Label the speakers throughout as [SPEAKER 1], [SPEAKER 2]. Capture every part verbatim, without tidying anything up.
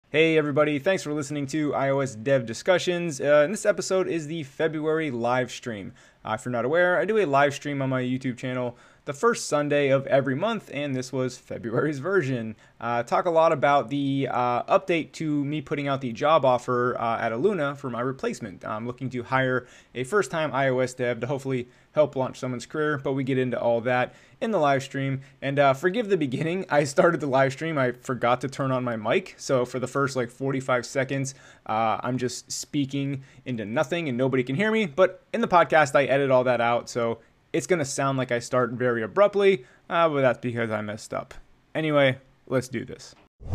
[SPEAKER 1] Hey everybody, thanks for listening to iOS Dev Discussions. Uh, and this episode is the February live stream. Uh, if you're not aware, I do a live stream on my YouTube channel the first Sunday of every month, and this was February's version. Uh, talk a lot about the uh, update to me putting out the job offer uh, at Aluna for my replacement. I'm looking to hire a first-time iOS dev to hopefully help launch someone's career, but we get into all that in the live stream. And uh, forgive the beginning, I started the live stream, I forgot to turn on my mic, so for the first like forty-five seconds, uh, I'm just speaking into nothing and nobody can hear me, but in the podcast I edit all that out, so it's gonna sound like I start very abruptly, uh, but that's because I messed up. Anyway, let's do this.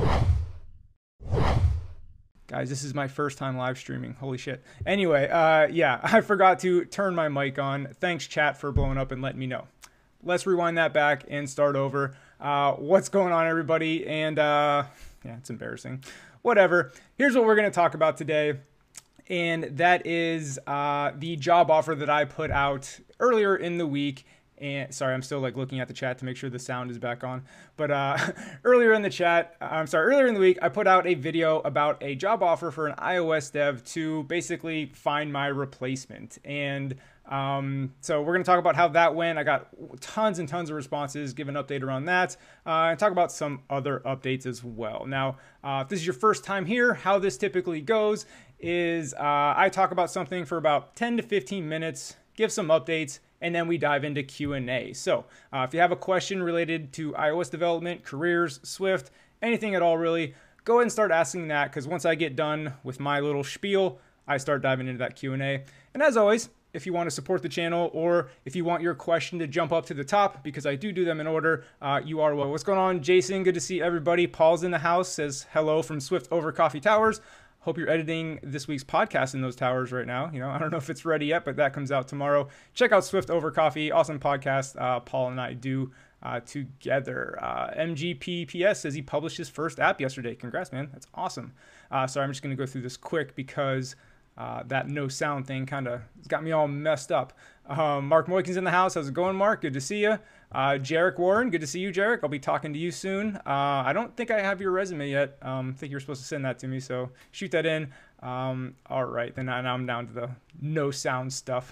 [SPEAKER 1] Guys, this is my first time live streaming. Holy shit. Anyway, uh, yeah, I forgot to turn my mic on. Thanks, chat, for blowing up and letting me know. Let's rewind that back and start over. Uh, what's going on, everybody? And uh, yeah, it's embarrassing. Whatever. Here's what we're going to talk about today. And that is uh, the job offer that I put out earlier in the week. And sorry, I'm still like looking at the chat to make sure the sound is back on. But uh, earlier in the chat, I'm sorry, earlier in the week, I put out a video about a job offer for an iOS dev to basically find my replacement. And um, so we're going to talk about how that went. I got tons and tons of responses, give an update around that, uh, and talk about some other updates as well. Now, uh, if this is your first time here, how this typically goes is uh, I talk about something for about ten to fifteen minutes, give some updates, and then we dive into Q and A. So uh, if you have a question related to iOS development, careers, Swift, anything at all really, go ahead and start asking that, because once I get done with my little spiel, I start diving into that Q and A. And as always, if you want to support the channel, or if you want your question to jump up to the top, because I do do them in order, uh, you are well. What's going on, Jason? Good to see everybody. Paul's in the house, says hello from Swift over Coffee Towers. Hope you're editing this week's podcast in those towers right now. You know, I don't know if it's ready yet, but that comes out tomorrow. Check out Swift Over Coffee. Awesome podcast uh, Paul and I do uh, together. Uh, M G P P S says he published his first app yesterday. Congrats, man. That's awesome. Uh, sorry, I'm just going to go through this quick because uh, that no sound thing kind of got me all messed up. Um, Mark Moikin's in the house. How's it going, Mark? Good to see you. Uh, Jarek Warren, good to see you, Jarek. I'll be talking to you soon. Uh, I don't think I have your resume yet. Um, I think you're supposed to send that to me, so shoot that in. Um, all right, then now I'm down to the no sound stuff.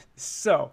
[SPEAKER 1] so,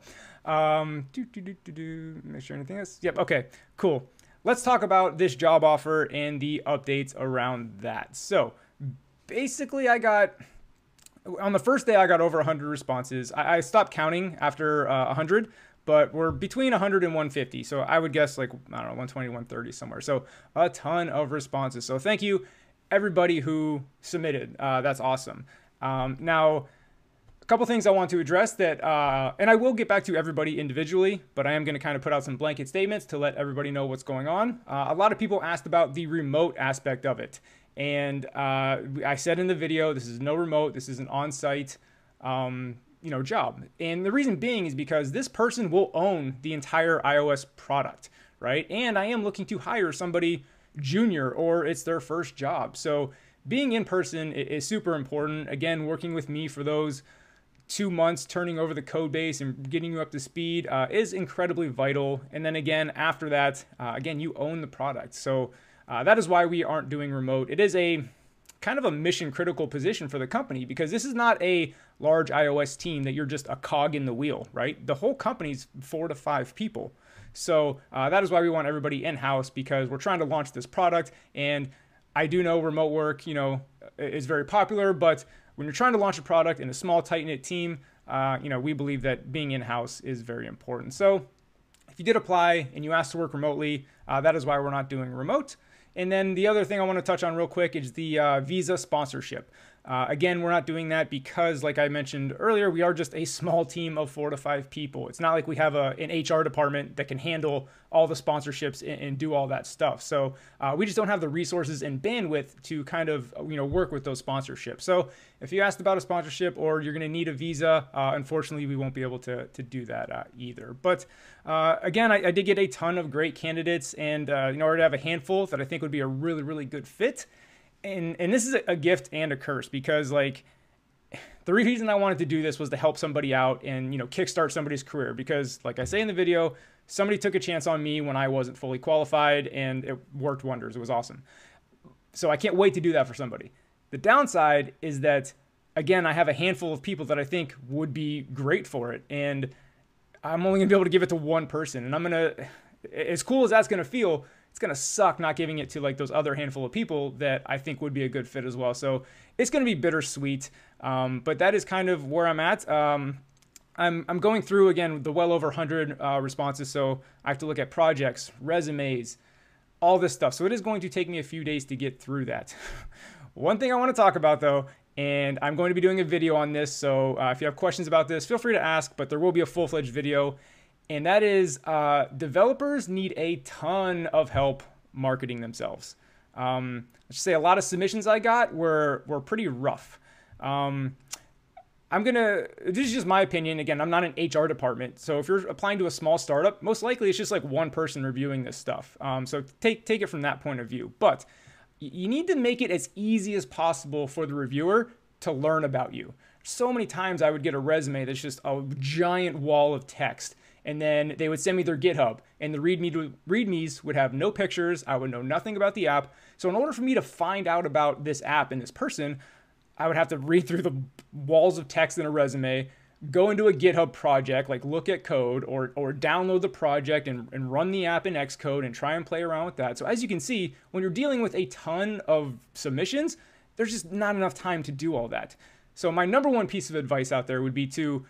[SPEAKER 1] um, do, do, do, do, do, make sure anything else. Yep, okay, cool. Let's talk about this job offer and the updates around that. So, basically, I got... On the first day, I got over one hundred responses. I, I stopped counting after uh, one hundred, but we're between one hundred and one fifty. So I would guess like, I don't know, one twenty, one thirty somewhere. So a ton of responses. So thank you, everybody who submitted. Uh, that's awesome. Um, now, a couple things I want to address that, uh, and I will get back to everybody individually, but I am going to kind of put out some blanket statements to let everybody know what's going on. Uh, a lot of people asked about the remote aspect of it. And uh, I said in the video, this is no remote, this is an on-site, um, you know, job. And the reason being is because this person will own the entire iOS product, right? And I am looking to hire somebody junior, or it's their first job. So being in person is super important. Again, working with me for those two months, turning over the code base and getting you up to speed uh, is incredibly vital. And then again, after that, uh, again, you own the product. So Uh, that is why we aren't doing remote. It is a kind of a mission critical position for the company, because this is not a large iOS team that you're just a cog in the wheel, right? The whole company's four to five people. So uh, that is why we want everybody in-house, because we're trying to launch this product. And I do know remote work, you know, is very popular, but when you're trying to launch a product in a small, tight-knit team, uh, you know, we believe that being in-house is very important. So if you did apply and you asked to work remotely, uh, that is why we're not doing remote. And then the other thing I want to touch on real quick is the uh, Visa sponsorship. Uh, again, we're not doing that because, like I mentioned earlier, we are just a small team of four to five people. It's not like we have a, an H R department that can handle all the sponsorships and, and do all that stuff. So uh, we just don't have the resources and bandwidth to kind of, you know, work with those sponsorships. So if you asked about a sponsorship or you're going to need a visa, uh, unfortunately, we won't be able to, to do that uh, either. But uh, again, I, I did get a ton of great candidates, and uh, in order to have a handful that I think would be a really, really good fit. And, and this is a gift and a curse, because like the reason I wanted to do this was to help somebody out and, you know, kickstart somebody's career, because like I say in the video, somebody took a chance on me when I wasn't fully qualified and it worked wonders. It was awesome. So I can't wait to do that for somebody. The downside is that, again, I have a handful of people that I think would be great for it. And I'm only gonna be able to give it to one person. And I'm gonna, as cool as that's gonna feel, it's gonna suck not giving it to like those other handful of people that I think would be a good fit as well. So it's gonna be bittersweet. Um, but that is kind of where I'm at. Um, I'm, I'm going through, again, the well over one hundred uh, responses. So I have to look at projects, resumes, all this stuff. So it is going to take me a few days to get through that. One thing I want to talk about though, and I'm going to be doing a video on this. So uh, if you have questions about this, feel free to ask, but there will be a full-fledged video. And that is uh, developers need a ton of help marketing themselves. Um, let's just say a lot of submissions I got were, were pretty rough. Um, I'm gonna, this is just my opinion. Again, I'm not an H R department. So if you're applying to a small startup, most likely it's just like one person reviewing this stuff. Um, so take, take it from that point of view. But you need to make it as easy as possible for the reviewer to learn about you. So many times I would get a resume that's just a giant wall of text. And then they would send me their GitHub, and the readme, readmes would have no pictures. I would know nothing about the app. So in order for me to find out about this app and this person, I would have to read through the walls of text in a resume, go into a GitHub project, like look at code, or or download the project and, and run the app in Xcode and try and play around with that. So as you can see, when you're dealing with a ton of submissions, there's just not enough time to do all that. So my number one piece of advice out there would be to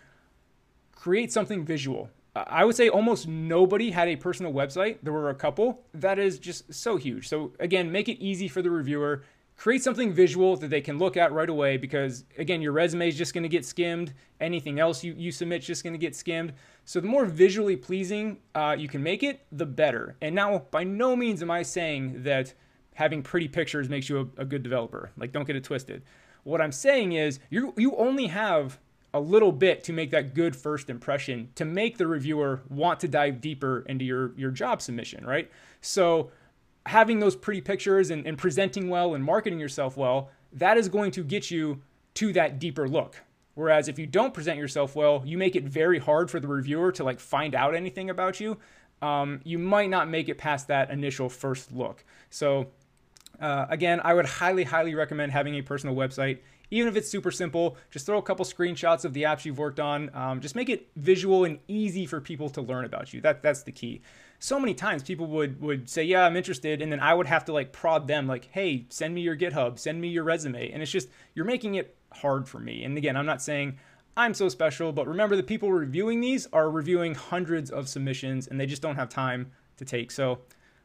[SPEAKER 1] create something visual. I would say almost nobody had a personal website. There were a couple. That is just so huge. So again, make it easy for the reviewer. Create something visual that they can look at right away, because again, your resume is just going to get skimmed. Anything else you, you submit is just going to get skimmed. So the more visually pleasing uh, you can make it, the better. And now, by no means am I saying that having pretty pictures makes you a, a good developer. Like, don't get it twisted. What I'm saying is you you only have a little bit to make that good first impression, to make the reviewer want to dive deeper into your, your job submission, right? So having those pretty pictures and, and presenting well and marketing yourself well, that is going to get you to that deeper look. Whereas if you don't present yourself well, you make it very hard for the reviewer to like find out anything about you. Um, you might not make it past that initial first look. So uh, again, I would highly, highly recommend having a personal website. Even if it's super simple, just throw a couple screenshots of the apps you've worked on. Um, just make it visual and easy for people to learn about you. That, that's the key. So many times people would, would say, yeah, I'm interested. And then I would have to like prod them like, hey, send me your GitHub, send me your resume. And it's just, you're making it hard for me. And again, I'm not saying I'm so special, but remember the people reviewing these are reviewing hundreds of submissions and they just don't have time to take. So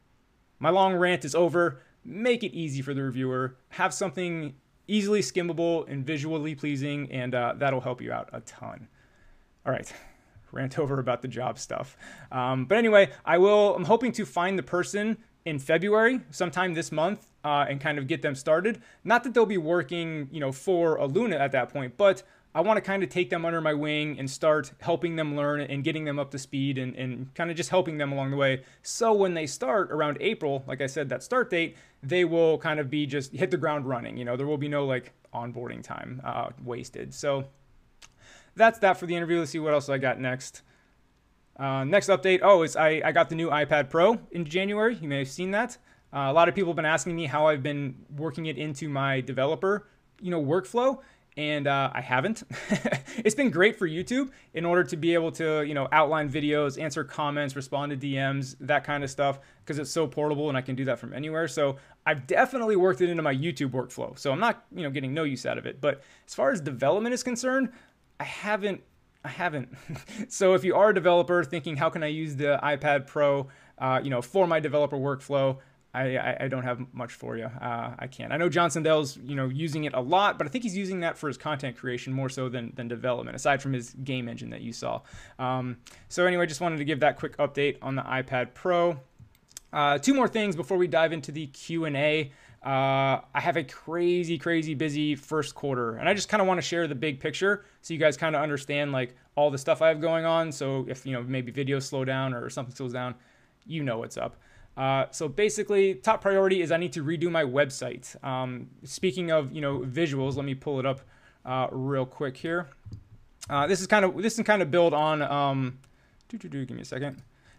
[SPEAKER 1] my long rant is over. Make it easy for the reviewer. Have something easily skimmable and visually pleasing, and uh, that'll help you out a ton. All right, rant over about the job stuff. Um, but anyway, I will, I'm hoping to find the person in February, sometime this month, uh, and kind of get them started. Not that they'll be working, you know, for Aluna at that point, but I want to kind of take them under my wing and start helping them learn and getting them up to speed and, and kind of just helping them along the way. So when they start around April, like I said, that start date, they will kind of be just hit the ground running. You know, there will be no like onboarding time uh, wasted. So that's that for the interview. Let's see what else I got next. Uh, next update. Oh, is I, I got the new iPad Pro in January. You may have seen that. Uh, a lot of people have been asking me how I've been working it into my developer, you know, workflow. And uh, I haven't. It's been great for YouTube in order to be able to, you know, outline videos, answer comments, respond to D Ms, that kind of stuff, because it's so portable and I can do that from anywhere. So I've definitely worked it into my YouTube workflow. So I'm not, you know, getting no use out of it. But as far as development is concerned, I haven't. I haven't. So if you are a developer thinking, how can I use the iPad Pro, uh, you know, for my developer workflow? I, I, I don't have much for you. Uh, I can't. I know John Sandell's, you know, using it a lot, but I think he's using that for his content creation more so than, than development, aside from his game engine that you saw. Um, so anyway, just wanted to give that quick update on the iPad Pro. Uh, two more things before we dive into the Q and A. Uh, I have a crazy, crazy busy first quarter, and I just kind of want to share the big picture so you guys kind of understand like all the stuff I have going on. So if, you know, maybe videos slow down or something slows down, you know what's up. Uh, so basically, top priority is I need to redo my website. Um, speaking of, you know, visuals, let me pull it up uh, real quick here. Uh, this is kind of this can kind of build on. Um, doo -doo -doo, give me a second.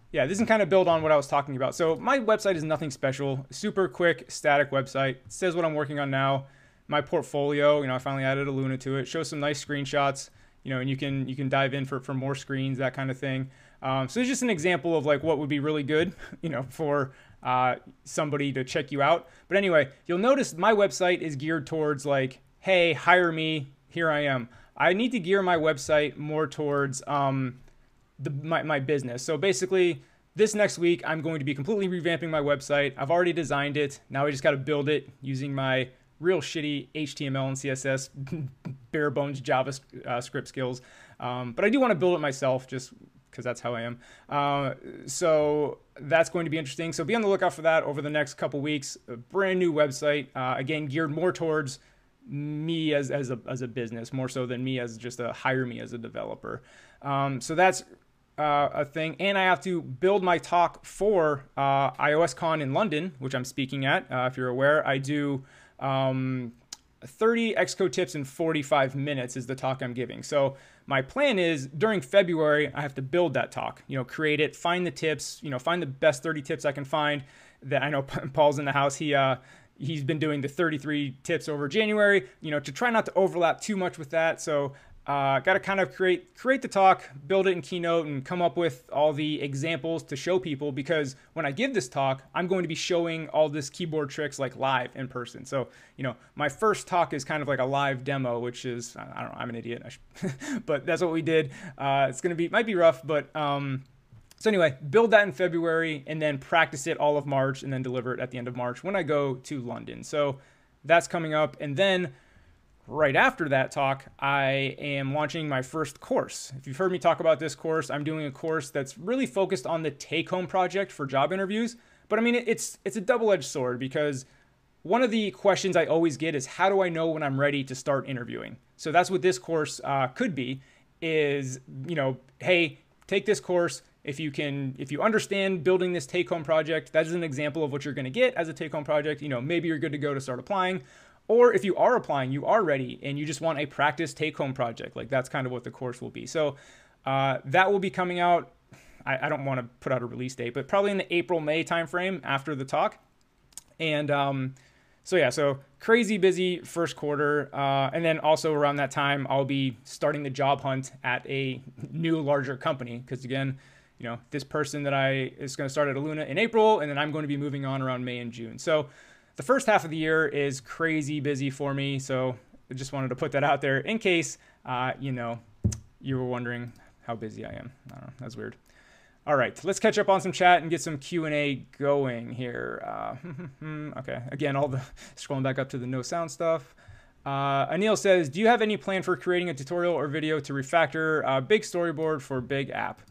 [SPEAKER 1] yeah, this can kind of build on what I was talking about. So my website is nothing special, super quick, static website. It says what I'm working on now. My portfolio, you know, I finally added a Luna to it. Shows some nice screenshots, you know, and you can you can dive in for, for more screens, that kind of thing. Um, so it's just an example of like what would be really good, you know, for uh, somebody to check you out. But anyway, you'll notice my website is geared towards like, hey, hire me, here I am. I need to gear my website more towards um, the, my, my business. So basically, this next week, I'm going to be completely revamping my website. I've already designed it. Now I just got to build it using my real shitty H T M L and C S S, bare bones JavaScript skills. Um, but I do want to build it myself just because that's how I am. Uh, so that's going to be interesting. So be on the lookout for that over the next couple weeks. A brand new website, uh, again, geared more towards me as, as, a, as a business, more so than me as just a hire me as a developer. Um, so that's uh, a thing. And I have to build my talk for uh, iOSCon in London, which I'm speaking at. Uh, if you're aware, I do um, thirty Xcode tips in forty-five minutes is the talk I'm giving. So my plan is during February, I have to build that talk, you know, create it, find the tips, you know, find the best thirty tips I can find. That I know Paul's in the house. He, uh, he's been doing the thirty-three tips over January, you know, to try not to overlap too much with that. So uh, got to kind of create create the talk, build it in Keynote, and come up with all the examples to show people, because when I give this talk, I'm going to be showing all this keyboard tricks like live in person. So, you know, my first talk is kind of like a live demo, which is, I don't know, I'm an idiot, I should, but that's what we did. Uh, it's going to be, might be rough, but um, so anyway, build that in February and then practice it all of March and then deliver it at the end of March when I go to London. So that's coming up. And then right after that talk, I am launching my first course. If you've heard me talk about this course, I'm doing a course that's really focused on the take-home project for job interviews. But I mean, it's it's a double-edged sword, because one of the questions I always get is, how do I know when I'm ready to start interviewing? So that's what this course uh, could be, is, you know, hey, take this course. If you can, if you understand building this take-home project, that is an example of what you're going to get as a take-home project. You know, maybe you're good to go to start applying. Or if you are applying, you are ready and you just want a practice take-home project, like that's kind of what the course will be. So uh, that will be coming out. I, I don't want to put out a release date, but probably in the April, May timeframe after the talk. And um, so yeah, so crazy busy first quarter. Uh, and then also around that time, I'll be starting the job hunt at a new, larger company. Because again, you know, this person that I is going to start at Luna in April, and then I'm going to be moving on around May and June. So the first half of the year is crazy busy for me, so I just wanted to put that out there in case, uh, you know, you were wondering how busy I am. I don't know, that's weird. All right, let's catch up on some chat and get some Q and A going here. Uh, okay, again, all the scrolling back up to the no sound stuff. Uh, Anil says, do you have any plan for creating a tutorial or video to refactor a big storyboard for big app?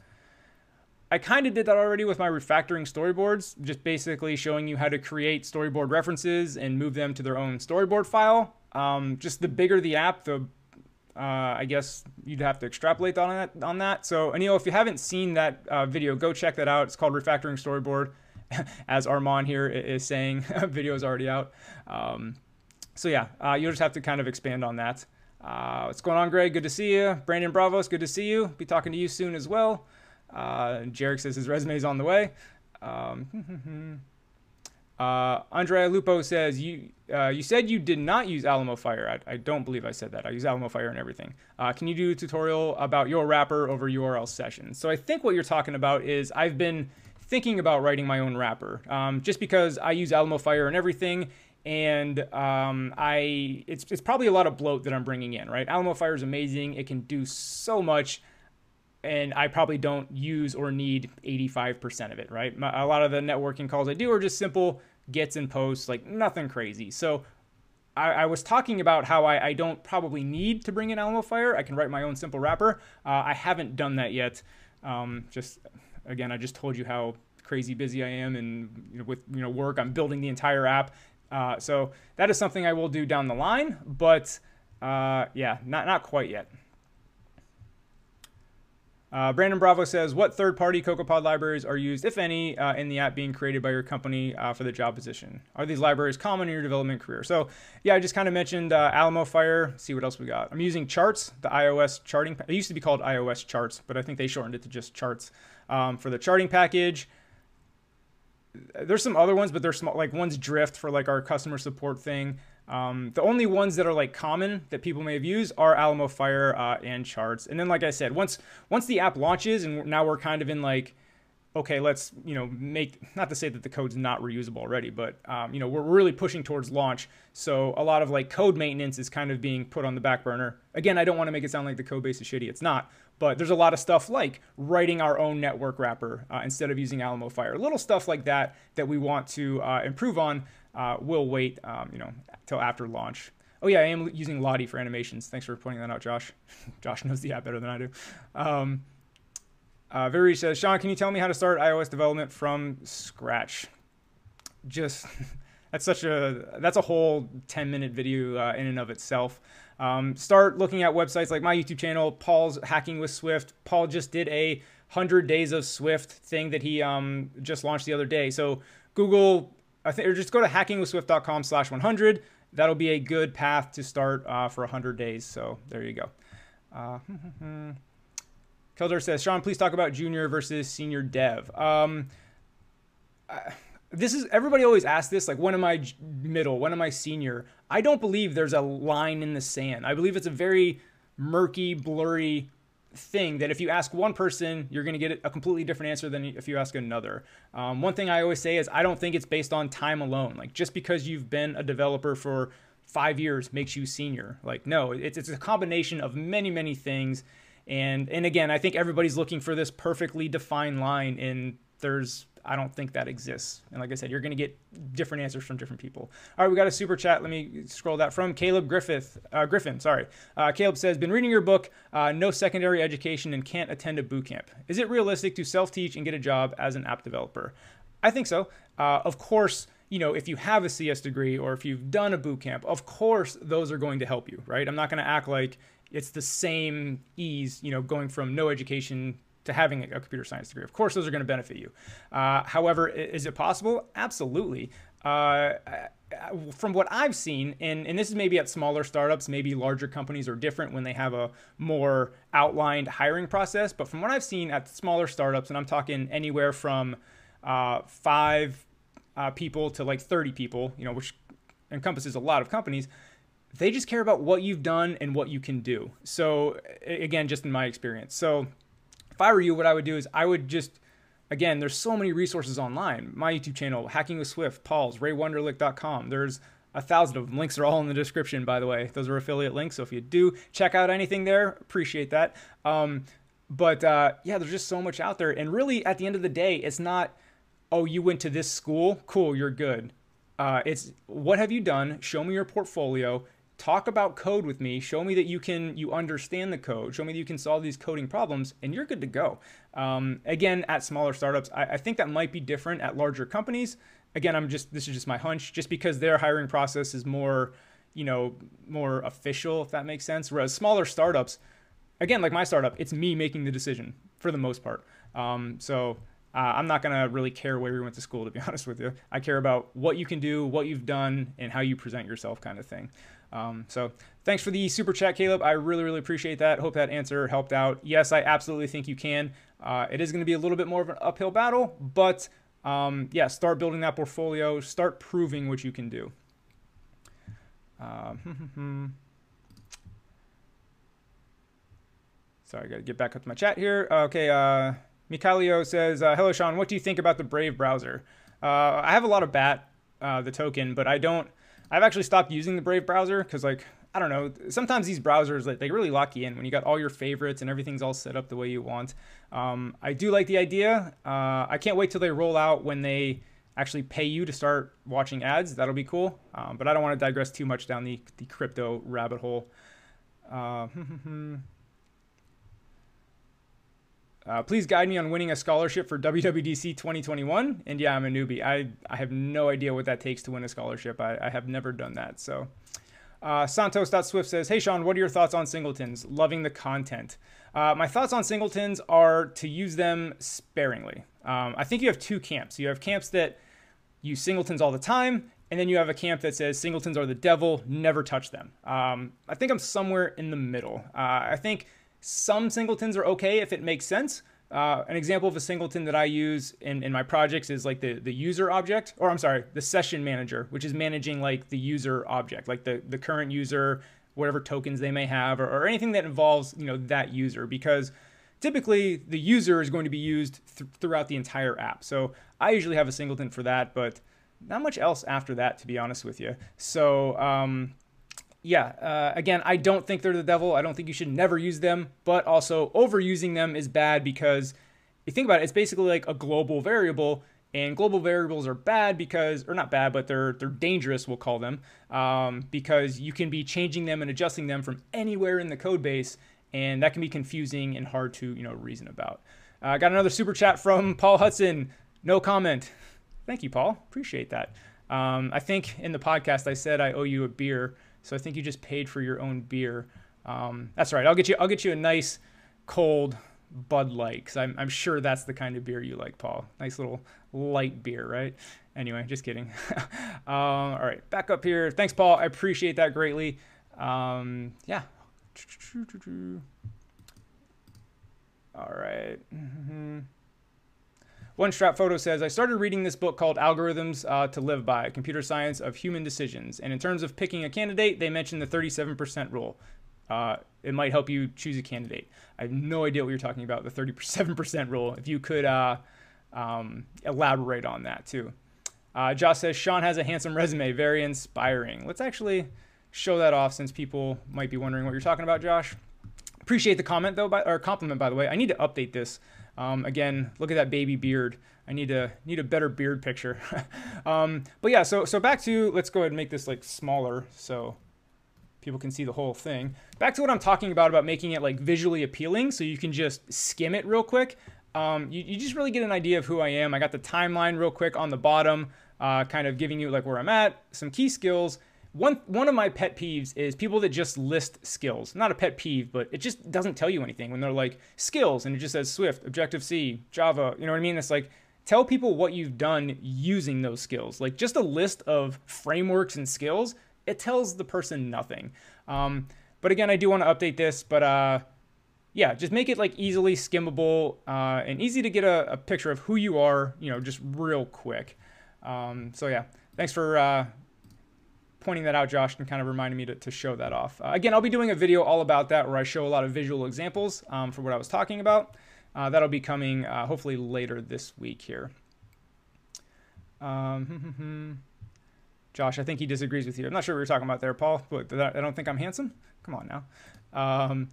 [SPEAKER 1] I kind of did that already with my refactoring storyboards, just basically showing you how to create storyboard references and move them to their own storyboard file. Um, just the bigger the app, the uh, I guess you'd have to extrapolate on that. On that. So Anil, if you haven't seen that uh, video, go check that out. It's called Refactoring Storyboard, as Armand here is saying. Video is already out. Um, so yeah, uh, you'll just have to kind of expand on that. Uh, what's going on, Greg? Good to see you. Brandon Bravos, good to see you. Be talking to you soon as well. Uh, Jarek says his resume is on the way. Um, uh, Andrea Lupo says, you uh, you said you did not use Alamo Fire. I, I don't believe I said that. I use Alamo Fire and everything. Uh, can you do a tutorial about your wrapper over U R L sessions? So I think what you're talking about is I've been thinking about writing my own wrapper, um, just because I use Alamo Fire and everything. And um, I it's, it's probably a lot of bloat that I'm bringing in, right? Alamo Fire is amazing. It can do so much. And I probably don't use or need eighty-five percent of it, right? My, a lot of the networking calls I do are just simple gets and posts, like nothing crazy. So I, I was talking about how I, I don't probably need to bring in Alamo Fire. I can write my own simple wrapper. Uh, I haven't done that yet. Um, just, again, I just told you how crazy busy I am, and you know, with you know work, I'm building the entire app. Uh, so that is something I will do down the line, but uh, yeah, not, not quite yet. Uh, Brandon Bravo says, what third-party CocoaPod libraries are used, if any, uh, in the app being created by your company uh, for the job position? Are these libraries common in your development career? So, yeah, I just kind of mentioned uh, Alamo Fire. Let's see what else we got. I'm using Charts, the iOS charting. It used to be called iOS Charts, but I think they shortened it to just Charts um, for the charting package. There's some other ones, but they're small. Like one's Drift for like our customer support thing. Um, the only ones that are like common that people may have used are Alamo Fire uh, and Charts. And then, like I said, once once the app launches, and now we're kind of in like, okay, let's you know make, not to say that the code's not reusable already, but um, you know we're really pushing towards launch. So a lot of like code maintenance is kind of being put on the back burner. Again, I don't want to make it sound like the code base is shitty. It's not. But there's a lot of stuff like writing our own network wrapper uh, instead of using Alamo Fire. Little stuff like that that we want to uh, improve on. Uh, we'll wait, um, you know, till after launch. Oh yeah, I am using Lottie for animations. Thanks for pointing that out, Josh. Josh knows the app better than I do. Um, uh, Very says, Sean, can you tell me how to start iOS development from scratch? Just that's such a that's a whole ten minute video uh, in and of itself. Um, start looking at websites like my YouTube channel, Paul's Hacking with Swift. Paul just did a one hundred days of Swift thing that he um, just launched the other day. So Google, I think, or just go to hackingwithswift.com slash 100. That'll be a good path to start uh, for one hundred days. So there you go. Uh, Keldor says, Sean, please talk about junior versus senior dev. Um, I, This is, everybody always asks this, like, when am I middle? When am I senior? I don't believe there's a line in the sand. I believe it's a very murky, blurry thing that if you ask one person, you're going to get a completely different answer than if you ask another. Um, one thing I always say is I don't think it's based on time alone. Like, just because you've been a developer for five years makes you senior. Like, no, it's, it's a combination of many, many things. And, and again, I think everybody's looking for this perfectly defined line, and there's, I don't think that exists. And like I said, you're going to get different answers from different people. All right, we got a super chat. Let me scroll that from Caleb Griffith, uh, Griffin. Sorry. Uh, Caleb says, been reading your book, uh, No Secondary Education and Can't Attend a Boot Camp. Is it realistic to self-teach and get a job as an app developer? I think so. Uh, of course, you know, if you have a C S degree or if you've done a boot camp, of course, those are going to help you, right? I'm not going to act like it's the same ease, you know, going from no education to having a computer science degree. Of course, those are going to benefit you. Uh, however, is it possible? Absolutely. Uh, from what I've seen, and, and this is maybe at smaller startups, maybe larger companies are different when they have a more outlined hiring process. But from what I've seen at smaller startups, and I'm talking anywhere from uh, five uh, people to like thirty people, you know, which encompasses a lot of companies, they just care about what you've done and what you can do. So again, just in my experience. So if I were you, what I would do is I would just, again, there's so many resources online. My YouTube channel, Hacking with Swift, Paul's, ray wunderlich dot com. There's a thousand of them. Links are all in the description, by the way. Those are affiliate links. So if you do check out anything there, appreciate that. Um, but uh, yeah, there's just so much out there. And really, at the end of the day, it's not, oh, you went to this school. Cool, you're good. Uh, it's what have you done? Show me your portfolio. Talk about code with me. Show me that you can, you understand the code. Show me that you can solve these coding problems, and you're good to go. Um, again, at smaller startups, I, I think that might be different at larger companies. Again, I'm just, this is just my hunch, just because their hiring process is more, you know, more official, if that makes sense. Whereas smaller startups, again, like my startup, it's me making the decision for the most part. Um, so uh, I'm not gonna really care where you went to school, to be honest with you. I care about what you can do, what you've done, and how you present yourself, kind of thing. Um, so thanks for the super chat, Caleb. I really, really appreciate that. Hope that answer helped out. Yes, I absolutely think you can. Uh, it is going to be a little bit more of an uphill battle, but um, yeah, start building that portfolio, start proving what you can do. Um, Sorry, I got to get back up to my chat here. Uh, okay, uh, Mikhailio says, uh, hello, Sean. What do you think about the Brave browser? Uh, I have a lot of B A T, uh, the token, but I don't, I've actually stopped using the Brave browser because, like, I don't know, sometimes these browsers, like, they really lock you in when you got all your favorites and everything's all set up the way you want. Um, I do like the idea. Uh, I can't wait till they roll out when they actually pay you to start watching ads. That'll be cool. Um, but I don't want to digress too much down the, the crypto rabbit hole. Uh, Uh, please guide me on winning a scholarship for W W D C twenty twenty-one. And yeah, I'm a newbie. I, I have no idea what that takes to win a scholarship. I, I have never done that. So, Uh, Santos.Swift says, hey, Sean, what are your thoughts on singletons? Loving the content. Uh, my thoughts on singletons are to use them sparingly. Um, I think you have two camps. You have camps that use singletons all the time, and then you have a camp that says singletons are the devil, never touch them. Um, I think I'm somewhere in the middle. Uh, I think some singletons are okay if it makes sense. Uh, an example of a singleton that I use in, in my projects is like the, the user object, or I'm sorry, the session manager, which is managing like the user object, like the, the current user, whatever tokens they may have, or, or anything that involves, you know, that user, because typically the user is going to be used th- throughout the entire app. So I usually have a singleton for that, but not much else after that, to be honest with you. So, um, yeah, uh, again, I don't think they're the devil. I don't think you should never use them, but also overusing them is bad because you think about it, it's basically like a global variable, and global variables are bad because, or not bad, but they're they're dangerous, we'll call them, um, because you can be changing them and adjusting them from anywhere in the code base, and that can be confusing and hard to, you know, reason about. I uh, got another super chat from Paul Hudson. No comment. Thank you, Paul. Appreciate that. Um, I think in the podcast I said I owe you a beer. So I think you just paid for your own beer. Um, that's right. I'll get you. I'll get you a nice, cold Bud Light, because I'm, I'm sure that's the kind of beer you like, Paul. Nice little light beer, right? Anyway, just kidding. um, all right, back up here. Thanks, Paul. I appreciate that greatly. Um, yeah. All right. Mm-hmm. One Strap Photo says, I started reading this book called Algorithms uh, to Live By, Computer Science of Human Decisions. And in terms of picking a candidate, they mentioned the thirty-seven percent rule. Uh, it might help you choose a candidate. I have no idea what you're talking about, the thirty-seven percent rule. If you could uh, um, elaborate on that too. Uh, Josh says, Sean has a handsome resume, very inspiring. Let's actually show that off since people might be wondering what you're talking about, Josh. Appreciate the comment though, by, or compliment by the way. I need to update this. Um, again, look at that baby beard. I need to need a better beard picture. um, but yeah, so so back to, let's go ahead and make this like smaller so people can see the whole thing. Back to what I'm talking about, about making it like visually appealing so you can just skim it real quick. Um, you, you just really get an idea of who I am. I got the timeline real quick on the bottom, uh, kind of giving you like where I'm at, some key skills. One one of my pet peeves is people that just list skills. Not a pet peeve, but it just doesn't tell you anything when they're like skills and it just says Swift, Objective-C, Java. You know what I mean? It's like, tell people what you've done using those skills. Like just a list of frameworks and skills, it tells the person nothing. Um, but again, I do want to update this, but uh, yeah, just make it like easily skimmable uh, and easy to get a, a picture of who you are, you know, just real quick. Um, so yeah, thanks for uh, pointing that out, Josh, and kind of reminding me to, to show that off. Uh, again, I'll be doing a video all about that where I show a lot of visual examples um, for what I was talking about. Uh, that'll be coming uh, hopefully later this week here. Um, Josh, I think he disagrees with you. I'm not sure what you're talking about there, Paul, but I don't think I'm handsome. Come on now. Um,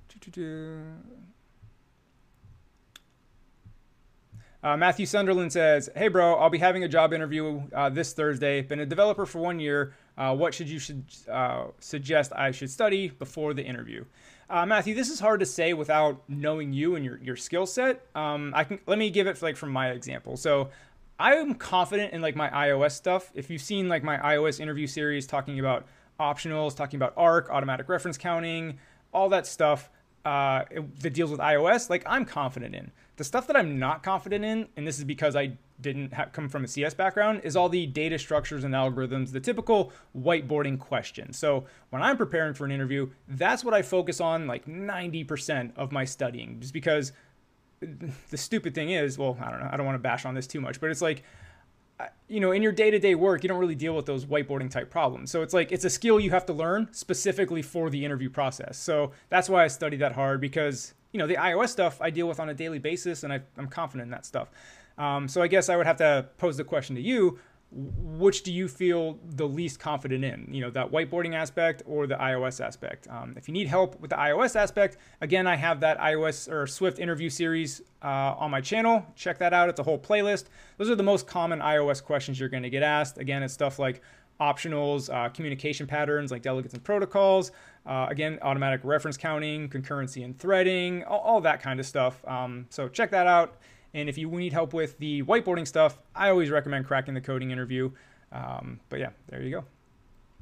[SPEAKER 1] Uh, Matthew Sunderland says, hey, bro, I'll be having a job interview uh, this Thursday. Been a developer for one year. Uh, what should you should uh, suggest I should study before the interview? Uh, Matthew, this is hard to say without knowing you and your, your skill set. Um, I can let me give it like from my example. So I'm confident in like my iOS stuff. If you've seen like my iOS interview series talking about optionals, talking about Arc, automatic reference counting, all that stuff uh, that deals with iOS, like I'm confident in. The stuff that I'm not confident in, and this is because I didn't ha- come from a C S background, is all the data structures and algorithms, the typical whiteboarding questions. So when I'm preparing for an interview, that's what I focus on like ninety percent of my studying, just because the stupid thing is, well, I don't know, I don't want to bash on this too much, but it's like, you know, in your day-to-day work, you don't really deal with those whiteboarding type problems. So it's like, it's a skill you have to learn specifically for the interview process. So that's why I study that hard, because you know, the iOS stuff I deal with on a daily basis, and I, I'm confident in that stuff. Um, so I guess I would have to pose the question to you, which do you feel the least confident in? You know, that whiteboarding aspect or the iOS aspect? Um, if you need help with the iOS aspect, again, I have that iOS or Swift interview series uh, on my channel. Check that out. It's a whole playlist. Those are the most common iOS questions you're going to get asked. Again, it's stuff like optionals, uh, communication patterns like delegates and protocols, uh, again, automatic reference counting, concurrency and threading, all, all that kind of stuff. Um, so check that out. And if you need help with the whiteboarding stuff, I always recommend cracking the coding interview. Um, but yeah, there you go.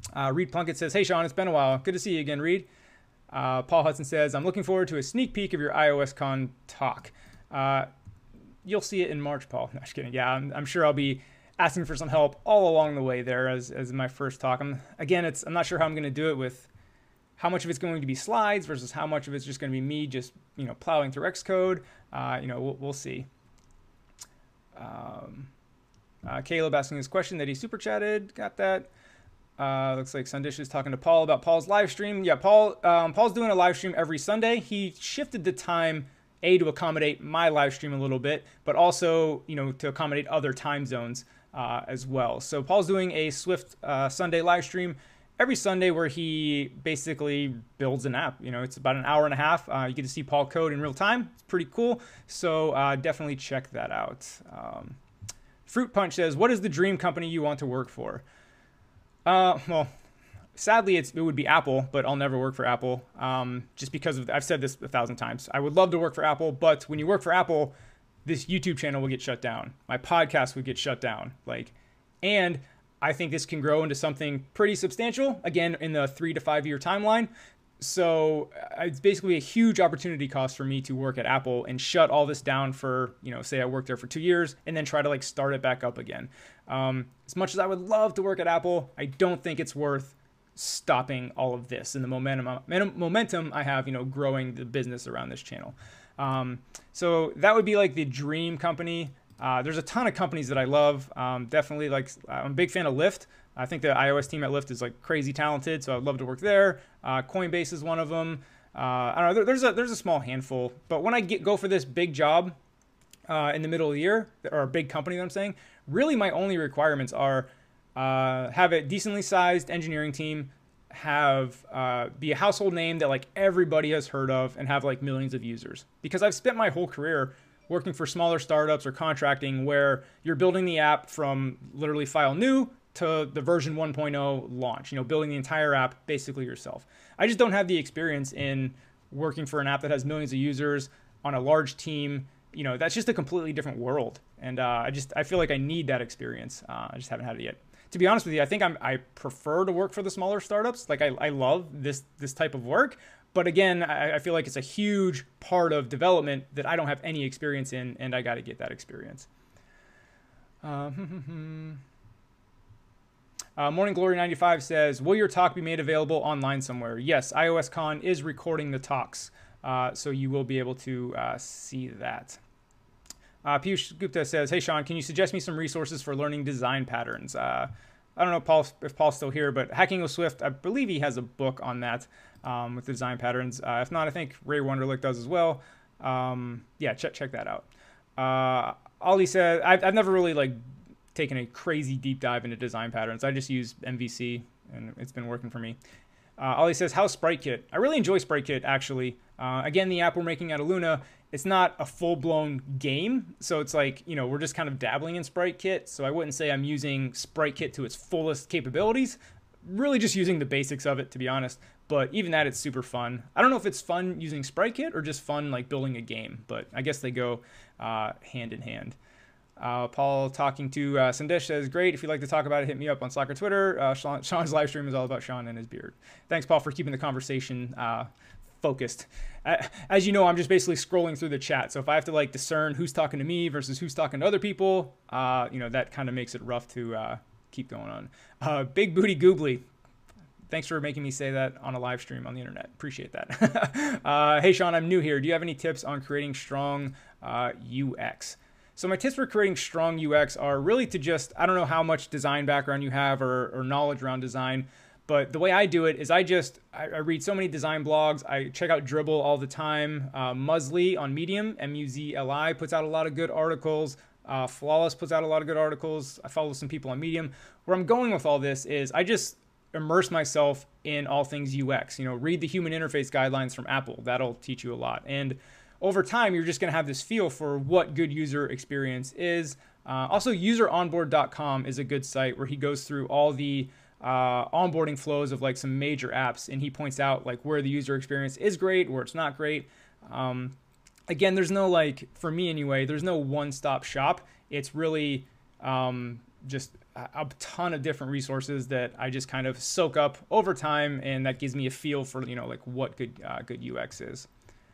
[SPEAKER 1] Uh, Reed Plunkett says, hey, Sean, it's been a while. Good to see you again, Reed. Uh, Paul Hudson says, I'm looking forward to a sneak peek of your iOSCon talk. Uh, you'll see it in March, Paul. No, just kidding. Yeah, I'm, I'm sure I'll be asking for some help all along the way there as, as my first talk. I'm, again, it's I'm not sure how I'm going to do it with how much of it's going to be slides versus how much of it's just going to be me just, you know, plowing through Xcode. Uh, you know, we'll, we'll see. Um, uh, Caleb asking his question that he super chatted. Got that. Uh, looks like Sundish is talking to Paul about Paul's live stream. Yeah, Paul. Um, Paul's doing a live stream every Sunday. He shifted the time a to accommodate my live stream a little bit, but also, you know, to accommodate other time zones uh, as well. So Paul's doing a Swift uh, Sunday live stream every Sunday where he basically builds an app. You know, it's about an hour and a half. Uh, you get to see Paul code in real time. It's pretty cool. So uh, definitely check that out. Um, Fruit Punch says, what is the dream company you want to work for? Uh, well, sadly, it's, it would be Apple, but I'll never work for Apple. Um, just because of, I've said this a thousand times. I would love to work for Apple, but when you work for Apple, this YouTube channel will get shut down. My podcast would get shut down. Like, and I think this can grow into something pretty substantial, again, in the three to five year timeline. So uh, it's basically a huge opportunity cost for me to work at Apple and shut all this down for, you know, say I worked there for two years and then try to like start it back up again. Um, as much as I would love to work at Apple, I don't think it's worth stopping all of this and the momentum, momentum I have, you know, growing the business around this channel. Um, so that would be like the dream company. Uh, there's a ton of companies that I love. Um, definitely, like, I'm a big fan of Lyft. I think the iOS team at Lyft is like crazy talented, so I'd love to work there. Uh, Coinbase is one of them. Uh, I don't know. There, there's a there's a small handful, but when I get go for this big job uh, in the middle of the year, or a big company that I'm saying, really my only requirements are uh, have a decently sized engineering team, have uh, be a household name that like everybody has heard of, and have like millions of users. Because I've spent my whole career working for smaller startups or contracting where you're building the app from literally file new to the version one point oh launch, you know, building the entire app basically yourself. I just don't have the experience in working for an app that has millions of users on a large team. You know, that's just a completely different world. And uh, I just, I feel like I need that experience. Uh, I just haven't had it yet. To be honest with you, I think I'm, I prefer to work for the smaller startups. Like I, I love this, this type of work. But again, I, I feel like it's a huge part of development that I don't have any experience in, and I got to get that experience. Um, Uh, Morning Glory ninety-five says, will your talk be made available online somewhere? Yes, iOSCon is recording the talks, uh, so you will be able to uh, see that. Uh, Piyush Gupta says, hey, Sean, can you suggest me some resources for learning design patterns? Uh, I don't know Paul, if Paul's still here, but Hacking with Swift, I believe he has a book on that um, with the design patterns. Uh, if not, I think Ray Wunderlich does as well. Um, yeah, check check that out. Uh, Ollie said, I've, I've never really like taken a crazy deep dive into design patterns. I just use M V C, and it's been working for me. Uh, Ollie says, how's SpriteKit? I really enjoy SpriteKit, actually. Uh, again, the app we're making out of Luna, it's not a full-blown game. So it's like, you know, we're just kind of dabbling in SpriteKit. So I wouldn't say I'm using SpriteKit to its fullest capabilities. Really just using the basics of it, to be honest. But even that, it's super fun. I don't know if it's fun using SpriteKit or just fun like building a game, but I guess they go uh, hand in hand. Uh, Paul talking to uh, Sandesh says, great. If you'd like to talk about it, hit me up on Slack or Twitter. Uh, Sean, Sean's live stream is all about Sean and his beard. Thanks, Paul, for keeping the conversation uh, focused. Uh, as you know, I'm just basically scrolling through the chat. So if I have to like discern who's talking to me versus who's talking to other people, uh, you know, that kind of makes it rough to uh, keep going on. Uh, Big Booty Goobly. Thanks for making me say that on a live stream on the internet. Appreciate that. uh, hey, Sean, I'm new here. Do you have any tips on creating strong uh, U X? So my tips for creating strong U X are really to just, I don't know how much design background you have or, or knowledge around design, but the way I do it is I just, I, I read so many design blogs. I check out Dribbble all the time. Uh, Muzli on Medium, M U Z L I, puts out a lot of good articles. Uh, Flawless puts out a lot of good articles. I follow some people on Medium. Where I'm going with all this is I just immerse myself in all things U X. You know, read the human interface guidelines from Apple. That'll teach you a lot. And over time, you're just going to have this feel for what good user experience is. Uh, also, user onboard dot com is a good site where he goes through all the uh, onboarding flows of like some major apps, and he points out like where the user experience is great, where it's not great. Um, again, there's no like, for me anyway, there's no one-stop shop. It's really um, just a ton of different resources that I just kind of soak up over time, and that gives me a feel for, you know, like what good uh, good U X is.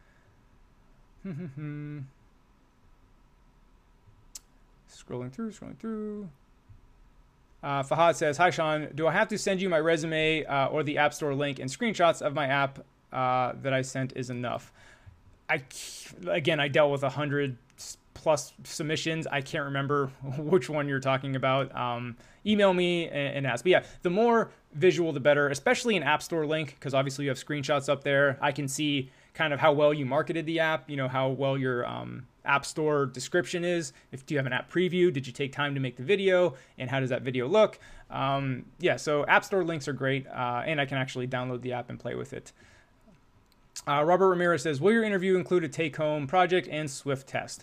[SPEAKER 1] Scrolling through, scrolling through. Uh, Fahad says, "Hi Sean, do I have to send you my resume uh, or the App Store link and screenshots of my app uh, that I sent is enough?" I again, I dealt with a hundred plus submissions. I can't remember which one you're talking about. Um, email me and, and ask. But yeah, the more visual, the better, especially an App Store link, because obviously you have screenshots up there. I can see kind of how well you marketed the app, you know, how well your um, App Store description is. If do you have an app preview, did you take time to make the video, and how does that video look? Um, yeah, so App Store links are great, uh, and I can actually download the app and play with it. Uh, Robert Ramirez says, will your interview include a take-home project and Swift test?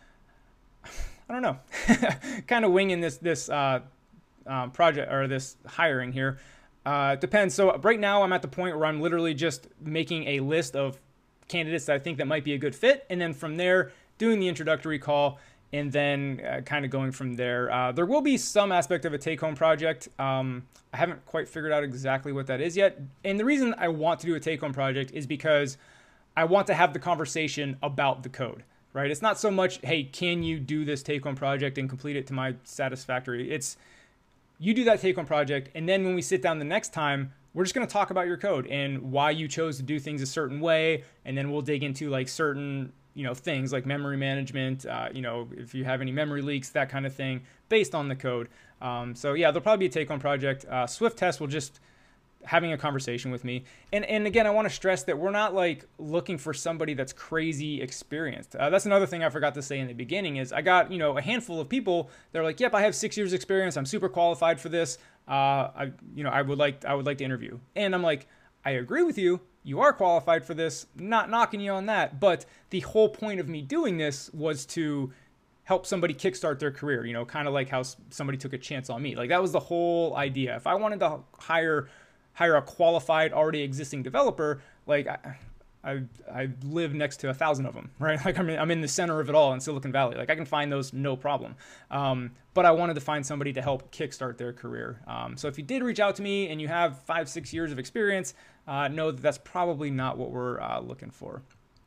[SPEAKER 1] I don't know. Kind of winging this this uh, um, project or this hiring here. Uh, depends. So right now I'm at the point where I'm literally just making a list of candidates that I think that might be a good fit, and then from there doing the introductory call, and then uh, kind of going from there. Uh, there will be some aspect of a take-home project. Um, I haven't quite figured out exactly what that is yet. And the reason I want to do a take-home project is because I want to have the conversation about the code, right? It's not so much, hey, can you do this take-home project and complete it to my satisfactory? It's, you do that take-home project, and then when we sit down the next time, we're just going to talk about your code and why you chose to do things a certain way, and then we'll dig into like certain, you know, things like memory management, uh, you know, if you have any memory leaks, that kind of thing, based on the code. Um, so yeah, there'll probably be a take-home project. Uh, Swift test will just having a conversation with me. And and again, I want to stress that we're not like looking for somebody that's crazy experienced. Uh, that's another thing I forgot to say in the beginning is I got, you know, a handful of people that are like, yep, I have six years experience. I'm super qualified for this. Uh, I, you know, I would like, I would like to interview. And I'm like, I agree with you. You are qualified for this, not knocking you on that. But the whole point of me doing this was to help somebody kickstart their career, you know, kind of like how somebody took a chance on me. Like that was the whole idea. If I wanted to hire hire a qualified, already existing developer, like I, I, I live next to a thousand of them, right? Like I'm in, I'm in the center of it all in Silicon Valley. Like I can find those no problem. Um, but I wanted to find somebody to help kickstart their career. Um, so if you did reach out to me and you have five, six years of experience, uh, know that that's probably not what we're uh, looking for.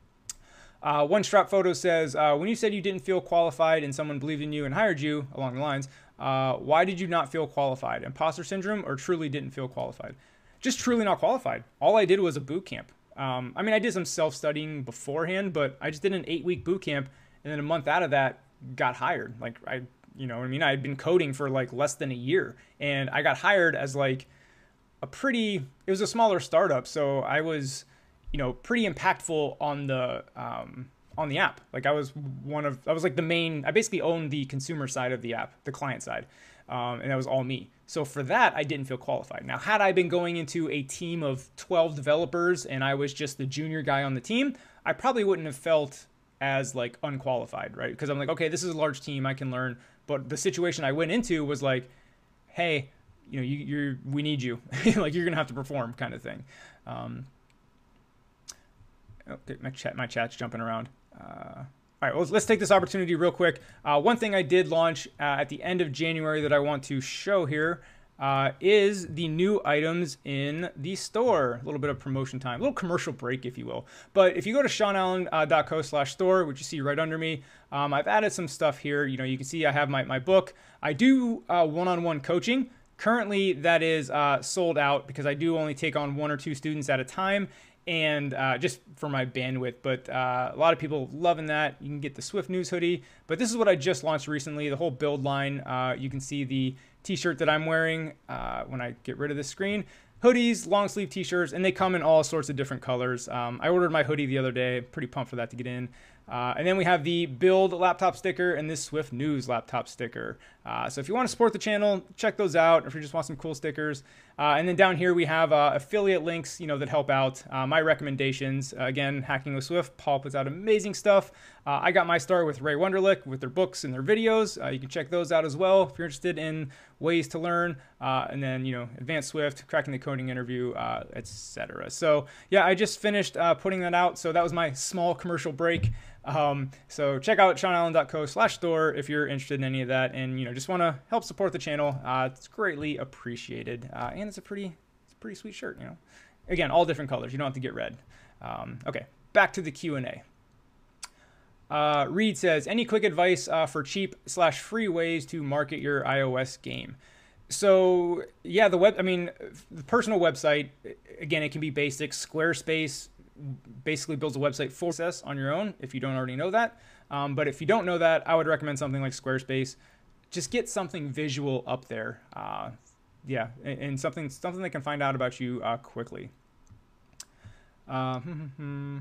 [SPEAKER 1] Uh, One Strap Photo says, uh, when you said you didn't feel qualified and someone believed in you and hired you along the lines, uh, why did you not feel qualified? Imposter syndrome or truly didn't feel qualified? Just truly not qualified. All I did was a boot camp. Um, I mean, I did some self-studying beforehand, but I just did an eight-week boot camp, and then a month out of that, got hired. Like I, you know what I mean? I had been coding for like less than a year, and I got hired as like a pretty. It was a smaller startup, so I was, you know, pretty impactful on the um, on the app. Like I was one of. I was like the main. I basically owned the consumer side of the app, the client side, um, and that was all me. So for that, I didn't feel qualified. Now, had I been going into a team of twelve developers and I was just the junior guy on the team, I probably wouldn't have felt as like unqualified, right? Because I'm like, okay, this is a large team, I can learn. But the situation I went into was like, hey, you know, you, you're, we need you. Like you're gonna have to perform, kind of thing. Um, okay, my chat, my chat's jumping around. Uh, All right, well, let's take this opportunity real quick. Uh, one thing I did launch uh, at the end of January that I want to show here uh, is the new items in the store. A little bit of promotion time, a little commercial break, if you will. But if you go to sean allen dot co slash store, which you see right under me, um, I've added some stuff here. You know, you can see I have my, my book. I do uh, one-on-one coaching. Currently, that is uh, sold out because I do only take on one or two students at a time. And uh, just for my bandwidth, but uh, a lot of people loving that. You can get the Swift News hoodie, but this is what I just launched recently, the whole build line. Uh, you can see the t-shirt that I'm wearing uh, when I get rid of this screen. Hoodies, long sleeve t-shirts, and they come in all sorts of different colors. Um, I ordered my hoodie the other day, pretty pumped for that to get in. Uh, and then we have the Build laptop sticker and this Swift News laptop sticker. Uh, so if you want to support the channel, check those out. If you just want some cool stickers. Uh, and then down here we have uh, affiliate links, you know, that help out. Uh, my recommendations, uh, again, Hacking with Swift. Paul puts out amazing stuff. Uh, I got my start with Ray Wenderlich with their books and their videos. Uh, you can check those out as well if you're interested in ways to learn. Uh, and then, you know, Advanced Swift, Cracking the Coding Interview, uh, et cetera. So yeah, I just finished uh, putting that out. So that was my small commercial break. Um, so check out sean allen dot co slash store if you're interested in any of that, and you know, just want to help support the channel. Uh, it's greatly appreciated, uh, and it's a pretty, it's a pretty sweet shirt. You know, again, all different colors. You don't have to get red. Um, okay, back to the Q and A. Uh, Reed says, any quick advice uh, for cheap slash free ways to market your iOS game? So yeah, the web, I mean, the personal website, again, it can be basic. Squarespace basically builds a website full success on your own if you don't already know that. Um, but if you don't know that, I would recommend something like Squarespace. Just get something visual up there. Uh, yeah, and, and something something they can find out about you uh, quickly. Uh, hmm, hmm, hmm.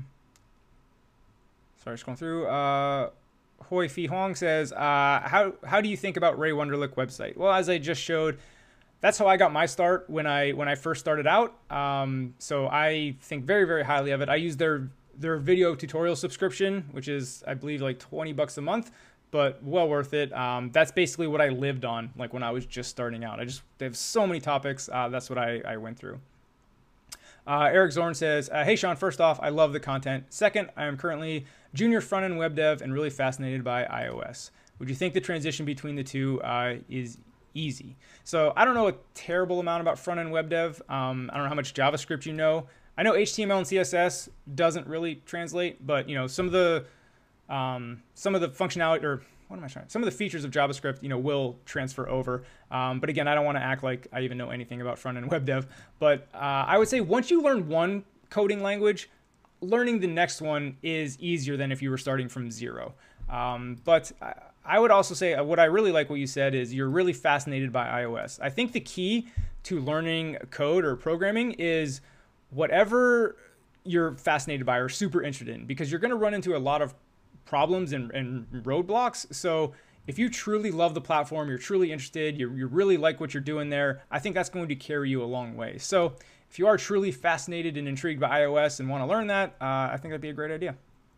[SPEAKER 1] Sorry, just going through. Uh, Hoi Fi Huang says, uh, how, how do you think about Ray Wenderlich website? Well, as I just showed, that's how I got my start when I when I first started out. Um, so I think very, very highly of it. I use their their video tutorial subscription, which is, I believe, like twenty bucks a month, but well worth it. Um, that's basically what I lived on, like when I was just starting out. I just, they have so many topics. Uh, that's what I, I went through. Uh, Eric Zorn says, uh, hey, Sean, first off, I love the content. Second, I am currently junior front-end web dev and really fascinated by iOS. Would you think the transition between the two uh, is easy? So I don't know a terrible amount about front-end web dev. Um, I don't know how much JavaScript you know. I know H T M L and C S S doesn't really translate, but you know, some of the um, some of the functionality, or what am I trying? Some of the features of JavaScript, you know, will transfer over. Um, but again, I don't want to act like I even know anything about front-end web dev. But uh, I would say once you learn one coding language, learning the next one is easier than if you were starting from zero. Um, but I, I would also say uh, what I really like what you said is you're really fascinated by iOS. I think the key to learning code or programming is whatever you're fascinated by or super interested in, because you're going to run into a lot of problems and, and roadblocks. So if you truly love the platform, you're truly interested, you you really like what you're doing there, I think that's going to carry you a long way. So if you are truly fascinated and intrigued by iOS and want to learn that, uh, I think that'd be a great idea.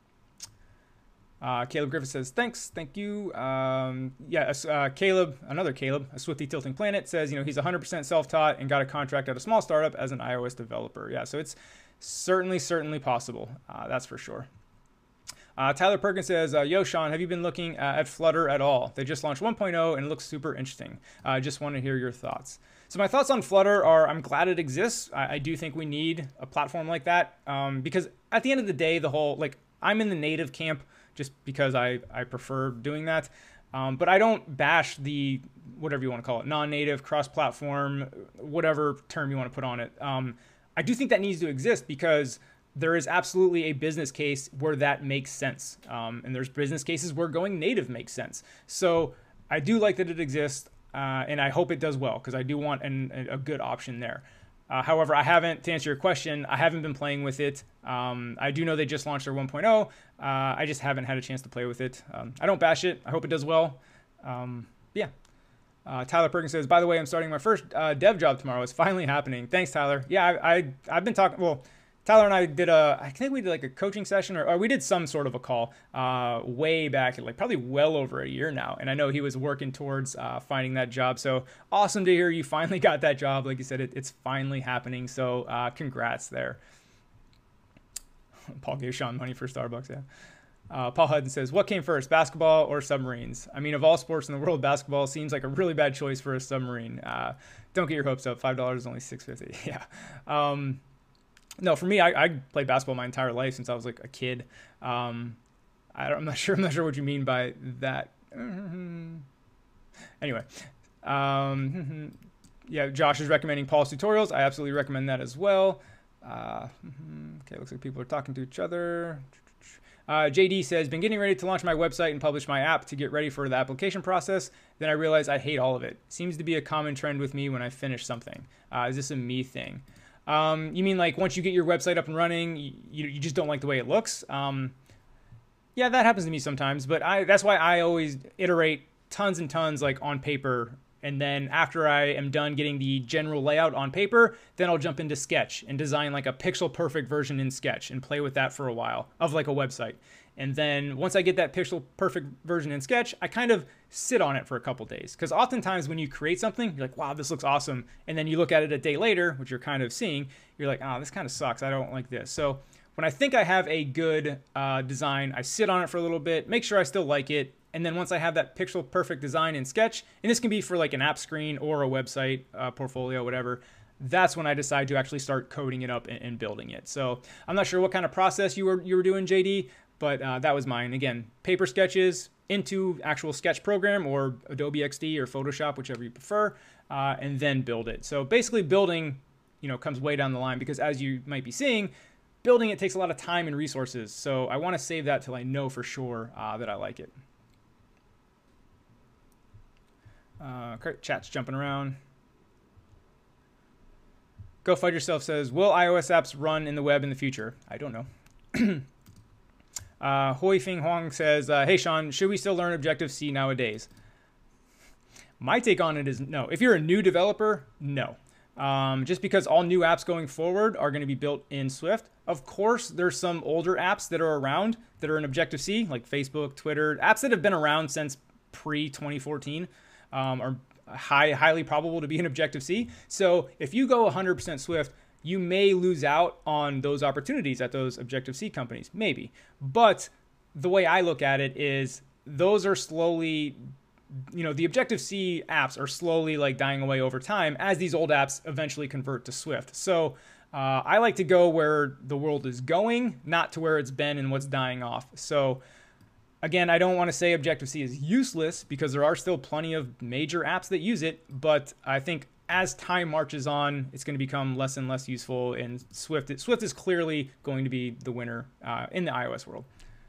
[SPEAKER 1] Uh, Caleb Griffith says, thanks, thank you. Um, yeah, uh, Caleb, another Caleb, a Swifty Tilting Planet, says, you know, he's one hundred percent self-taught and got a contract at a small startup as an iOS developer. Yeah, so it's certainly, certainly possible. Uh, that's for sure. Uh, Tyler Perkins says, uh, yo, Sean, have you been looking uh, at Flutter at all? They just launched one point oh and it looks super interesting. I uh, just want to hear your thoughts. So my thoughts on Flutter are I'm glad it exists. I, I do think we need a platform like that um, because at the end of the day, the whole, like, I'm in the native camp just because I, I prefer doing that. Um, but I don't bash the, whatever you want to call it, non-native, cross-platform, whatever term you want to put on it. Um, I do think that needs to exist because there is absolutely a business case where that makes sense. Um, and there's business cases where going native makes sense. So I do like that it exists, uh, and I hope it does well because I do want an, a good option there. Uh, however, I haven't, to answer your question, I haven't been playing with it. Um, I do know they just launched their one point oh. Uh, I just haven't had a chance to play with it. Um, I don't bash it. I hope it does well. Um, yeah. Uh, Tyler Perkins says, by the way, I'm starting my first uh, dev job tomorrow. It's finally happening. Thanks, Tyler. Yeah, I, I, I've been talking, well, Tyler and I did a, I think we did like a coaching session or, or we did some sort of a call uh, way back, like probably well over a year now. And I know he was working towards uh, finding that job. So awesome to hear you finally got that job. Like you said, it, it's finally happening. So uh, congrats there. Paul gave Sean money for Starbucks, yeah. Uh, Paul Hudson says, what came first, basketball or submarines? I mean, of all sports in the world, basketball seems like a really bad choice for a submarine. Uh, don't get your hopes up. five dollars is only six fifty. Yeah. Um, No, for me, I, I played basketball my entire life since I was like a kid. Um, I don't, I'm not sure. I'm not sure what you mean by that. Anyway, um, yeah, Josh is recommending Paul's tutorials. I absolutely recommend that as well. Uh, okay, looks like people are talking to each other. Uh, J D says, been getting ready to launch my website and publish my app to get ready for the application process. Then I realized I hate all of it. Seems to be a common trend with me when I finish something. Uh, is this a me thing? Um, you mean like once you get your website up and running, you, you just don't like the way it looks? Um, yeah, that happens to me sometimes, but I, that's why I always iterate tons and tons like on paper. And then after I am done getting the general layout on paper, then I'll jump into Sketch and design like a pixel perfect version in Sketch and play with that for a while of like a website. And then once I get that pixel perfect version in Sketch, I kind of sit on it for a couple days. Because oftentimes when you create something, you're like, wow, this looks awesome. And then you look at it a day later, which you're kind of seeing, you're like, oh, this kind of sucks. I don't like this. So when I think I have a good uh, design, I sit on it for a little bit, make sure I still like it. And then once I have that pixel perfect design in Sketch, and this can be for like an app screen or a website, uh, portfolio, whatever, that's when I decide to actually start coding it up and, and building it. So I'm not sure what kind of process you were you were doing, J D, but uh, that was mine. Again, paper sketches into actual Sketch program or Adobe X D or Photoshop, whichever you prefer, uh, and then build it. So basically building, you know, comes way down the line because as you might be seeing, building it takes a lot of time and resources. So I want to save that till I know for sure uh, that I like it. Uh, chat's jumping around. Go Fight Yourself says, will iOS apps run in the web in the future? I don't know. uh, Hoi Fing Huang says, uh, hey, Sean, should we still learn Objective-C nowadays? My take on it is no. If you're a new developer, no. Um, just because all new apps going forward are going to be built in Swift. Of course, there's some older apps that are around that are in Objective-C, like Facebook, Twitter, apps that have been around since pre twenty fourteen um, are high, highly probable to be in Objective-C. So if you go one hundred percent Swift, you may lose out on those opportunities at those Objective-C companies, maybe. But the way I look at it is those are slowly, you know, the Objective-C apps are slowly like dying away over time as these old apps eventually convert to Swift. So uh, I like to go where the world is going, not to where it's been and what's dying off. So again, I don't want to say Objective-C is useless because there are still plenty of major apps that use it, but I think as time marches on, it's going to become less and less useful, and Swift, Swift is clearly going to be the winner uh, in the iOS world.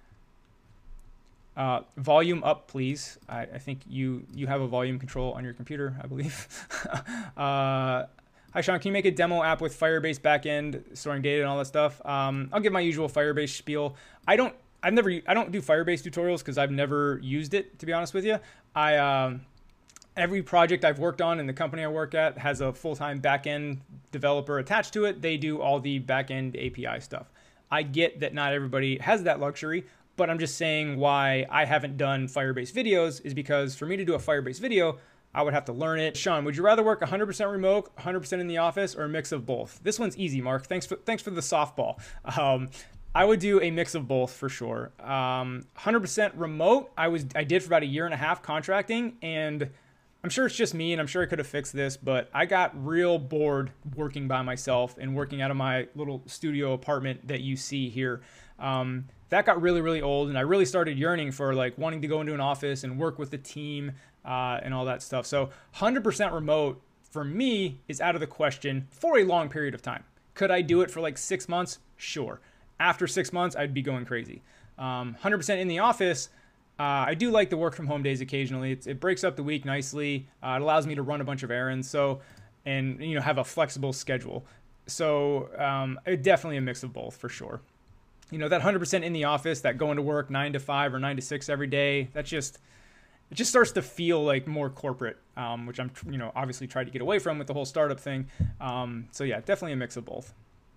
[SPEAKER 1] Uh, volume up, please. I, I think you you have a volume control on your computer, I believe. uh, hi, Sean. Can you make a demo app with Firebase backend, storing data and all that stuff? Um, I'll give my usual Firebase spiel. I don't. I've never. I don't do Firebase tutorials because I've never used it. To be honest with you, I um, every project I've worked on in the company I work at has a full-time backend developer attached to it. They do all the backend A P I stuff. I get that not everybody has that luxury. But I'm just saying why I haven't done Firebase videos is because for me to do a Firebase video, I would have to learn it. Sean, would you rather work one hundred percent remote, one hundred percent in the office, or a mix of both? This one's easy, Mark. Thanks for, thanks for the softball. Um, I would do a mix of both for sure. Um, one hundred percent remote, I was I did for about a year and a half contracting, and I'm sure it's just me, and I'm sure I could have fixed this, but I got real bored working by myself and working out of my little studio apartment that you see here. Um, that got really, really old, and I really started yearning for like wanting to go into an office and work with the team uh, and all that stuff. So one hundred percent remote for me is out of the question for a long period of time. Could I do it for like six months? Sure. After six months, I'd be going crazy. Um, one hundred percent in the office, uh, I do like the work from home days occasionally. It's, it breaks up the week nicely. Uh, it allows me to run a bunch of errands, so and you know have a flexible schedule. So um, it, definitely a mix of both for sure. You know, that one hundred percent in the office, that going to work nine to five or nine to six every day, that's just, it just starts to feel like more corporate, um, which I'm, you know, obviously trying to get away from with the whole startup thing. Um, so yeah, definitely a mix of both.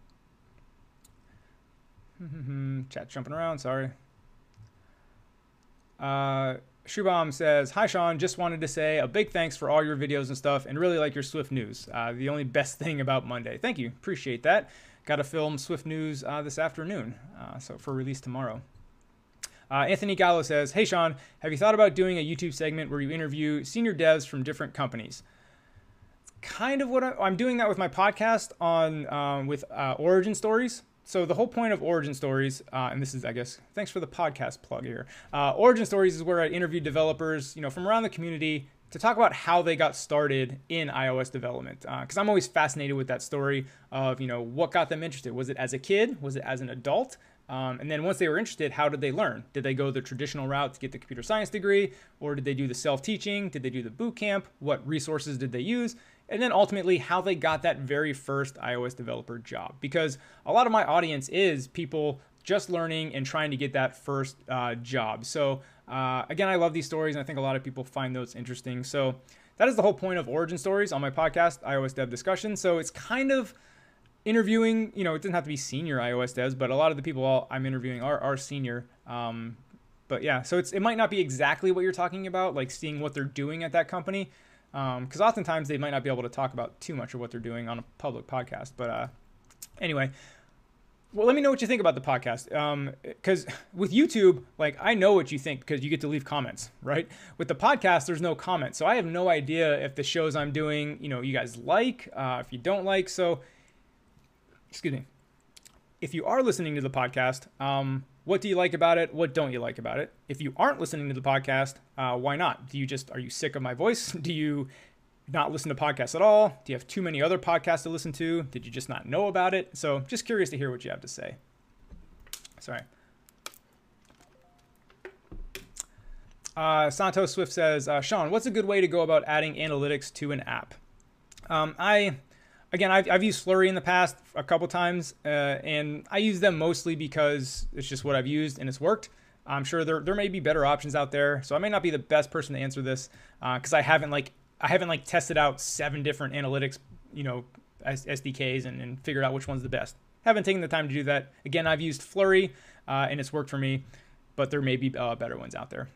[SPEAKER 1] Chat jumping around, sorry. Uh, Shubham says, hi, Sean, just wanted to say a big thanks for all your videos and stuff and really like your Swift news. Uh, the only best thing about Monday. Thank you. Appreciate that. Got to film Swift news uh, this afternoon, uh, so for release tomorrow. Uh, Anthony Gallo says, hey, Sean, have you thought about doing a YouTube segment where you interview senior devs from different companies? It's kind of what I, I'm doing that with my podcast on um, with uh, Origin Stories. So the whole point of Origin Stories, uh, and this is, I guess, thanks for the podcast plug here. Uh, Origin Stories is where I interview developers, you know, from around the community to talk about how they got started in iOS development. Because uh, I'm always fascinated with that story of, you know, what got them interested. Was it as a kid? Was it as an adult? Um, and then once they were interested, how did they learn? Did they go the traditional route to get the computer science degree? Or did they do the self-teaching? Did they do the boot camp? What resources did they use? And then ultimately how they got that very first iOS developer job. Because a lot of my audience is people just learning and trying to get that first uh, job. So uh, again, I love these stories, and I think a lot of people find those interesting. So that is the whole point of Origin Stories on my podcast, iOS Dev Discussion. So it's kind of interviewing, you know, it doesn't have to be senior iOS devs, but a lot of the people I'm interviewing are, are senior. Um, but yeah, so it's it might not be exactly what you're talking about, like seeing what they're doing at that company. Because um, oftentimes they might not be able to talk about too much of what they're doing on a public podcast. But uh, anyway, well, let me know what you think about the podcast. Um, because with YouTube, like I know what you think because you get to leave comments, right? With the podcast, there's no comments, so I have no idea if the shows I'm doing, you know, you guys like, uh, if you don't like. So, excuse me. If you are listening to the podcast, um, what do you like about it? What don't you like about it? If you aren't listening to the podcast, uh, why not? Do you just are you sick of my voice? Do you not listen to podcasts at all? Do you have too many other podcasts to listen to? Did you just not know about it? So just curious to hear what you have to say. Sorry. Uh, Santos Swift says, uh, Sean, what's a good way to go about adding analytics to an app? Um, I, again, I've, I've used Flurry in the past a couple times, uh, and I use them mostly because it's just what I've used and it's worked. I'm sure there, there may be better options out there. So I may not be the best person to answer this because uh, I haven't like I haven't like tested out seven different analytics, you know, S D Ks and, and figured out which one's the best. Haven't taken the time to do that. Again, I've used Flurry uh, and it's worked for me, but there may be uh, better ones out there.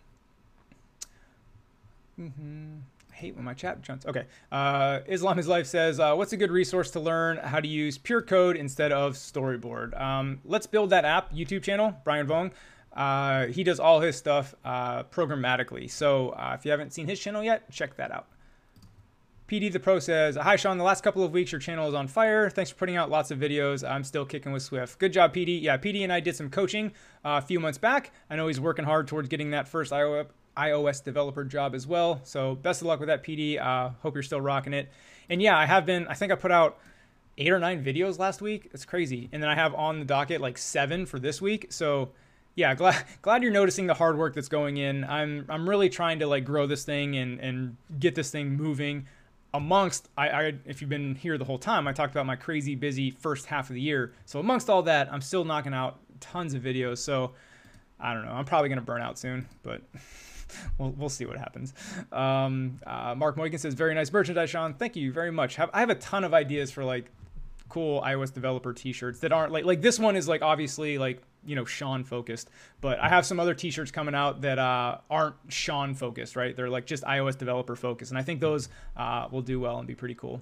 [SPEAKER 1] Mm-hmm. I hate when my chat jumps. Okay. Uh, Islam is Life says, uh, what's a good resource to learn how to use pure code instead of Storyboard? Um, let's build that app YouTube channel, Brian Vong. Uh, he does all his stuff uh, programmatically. So uh, if you haven't seen his channel yet, check that out. P D the Pro says, hi, Sean. The last couple of weeks, your channel is on fire. Thanks for putting out lots of videos. I'm still kicking with Swift. Good job, P D. Yeah, P D and I did some coaching uh, a few months back. I know he's working hard towards getting that first iOS developer job as well. So best of luck with that, P D. Uh, hope you're still rocking it. And yeah, I have been, I think I put out eight or nine videos last week. It's crazy. And then I have on the docket like seven for this week. So yeah, glad glad you're noticing the hard work that's going in. I'm I'm really trying to like grow this thing and, and get this thing moving. Amongst, I, I, if you've been here the whole time, I talked about my crazy busy first half of the year. So amongst all that, I'm still knocking out tons of videos. So I don't know. I'm probably going to burn out soon, but we'll, we'll see what happens. Um, uh, Mark Moikin says, very nice merchandise, Sean. Thank you very much. Have, I have a ton of ideas for like cool iOS developer t-shirts that aren't like, like this one is like obviously like, you know, Sean focused, but I have some other t-shirts coming out that uh, aren't Sean focused, right? They're like just iOS developer focused. And I think those uh, will do well and be pretty cool.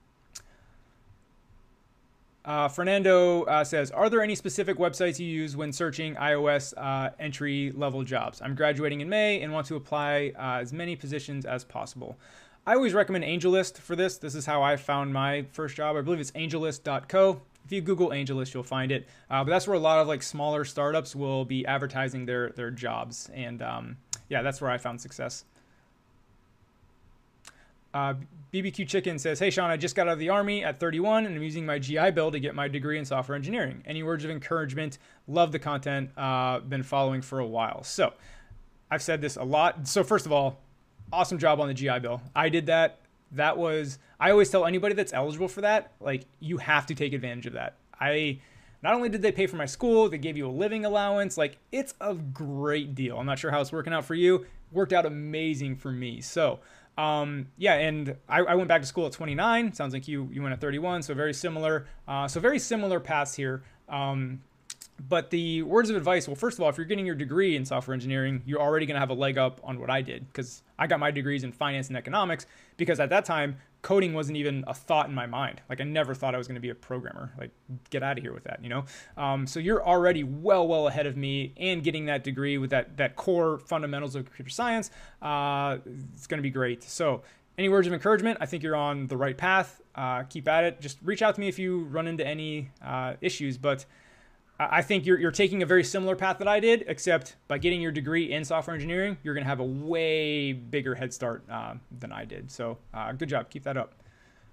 [SPEAKER 1] Uh, Fernando uh, says, are there any specific websites you use when searching iOS uh, entry level jobs? I'm graduating in May and want to apply uh, as many positions as possible. I always recommend AngelList for this. This is how I found my first job. I believe it's angellist dot co. If you Google AngelList, you'll find it. Uh, but that's where a lot of like smaller startups will be advertising their their jobs. And um, yeah, that's where I found success. Uh, B B Q Chicken says, hey, Sean, I just got out of the Army at thirty-one and I'm using my G I Bill to get my degree in software engineering. Any words of encouragement? Love the content. Uh, been following for a while. So I've said this a lot. So first of all, awesome job on the G I Bill. I did that. That was, I always tell anybody that's eligible for that, like you have to take advantage of that. I, not only did they pay for my school, they gave you a living allowance. Like it's a great deal. I'm not sure how it's working out for you. Worked out amazing for me. So um, yeah, and I, I went back to school at twenty-nine. Sounds like you, you went at thirty-one. So very similar. Uh, so very similar paths here. Um, But the words of advice, well, first of all, if you're getting your degree in software engineering, you're already going to have a leg up on what I did because I got my degrees in finance and economics because at that time, coding wasn't even a thought in my mind. Like I never thought I was going to be a programmer. Like get out of here with that, you know? Um, so you're already well, well ahead of me and getting that degree with that, that core fundamentals of computer science. Uh, it's going to be great. So any words of encouragement? I think you're on the right path. Uh, keep at it. Just reach out to me if you run into any uh, issues, but I think you're, you're taking a very similar path that I did, except by getting your degree in software engineering, you're going to have a way bigger head start uh, than I did. So uh, good job. Keep that up.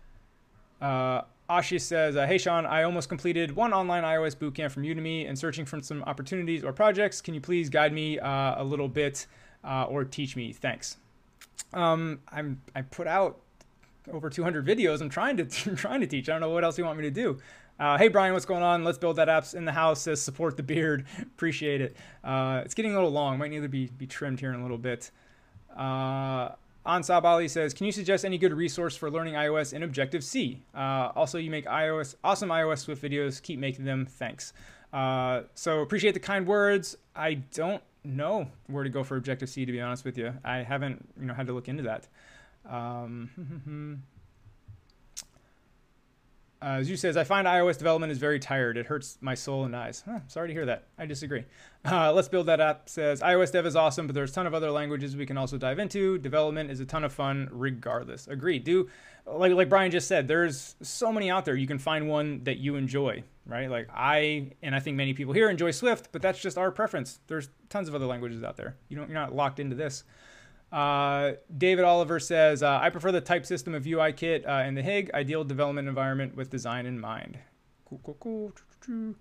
[SPEAKER 1] Uh, Ashish says, uh, hey, Sean, I almost completed one online iOS bootcamp from Udemy and searching for some opportunities or projects. Can you please guide me uh, a little bit uh, or teach me? Thanks. Um, I'm, I put out over two hundred videos. I'm trying to, I'm trying to teach. I don't know what else you want me to do. Uh, hey, Brian, what's going on? Let's build that apps in the house. Says support the beard. Appreciate it. Uh, it's getting a little long. Might need to be, be trimmed here in a little bit. Uh, Ansab Ali says, can you suggest any good resource for learning iOS in Objective-C? Uh, also, you make iOS awesome iOS Swift videos. Keep making them. Thanks. Uh, so appreciate the kind words. I don't know where to go for Objective-C, to be honest with you. I haven't you know, had to look into that. Um, Uh, Zeus says, I find iOS development is very tired. It hurts my soul and eyes. Huh, sorry to hear that. I disagree. Uh, Let's Build That App says, iOS dev is awesome, but there's a ton of other languages we can also dive into. Development is a ton of fun regardless. Agreed. Do, like, like Brian just said, there's so many out there. You can find one that you enjoy, right? Like I, and I think many people here enjoy Swift, but that's just our preference. There's tons of other languages out there. You don't, you're not locked into this. Uh, David Oliver says, uh, I prefer the type system of U I kit uh, and the H I G, ideal development environment with design in mind. Cool, cool, cool.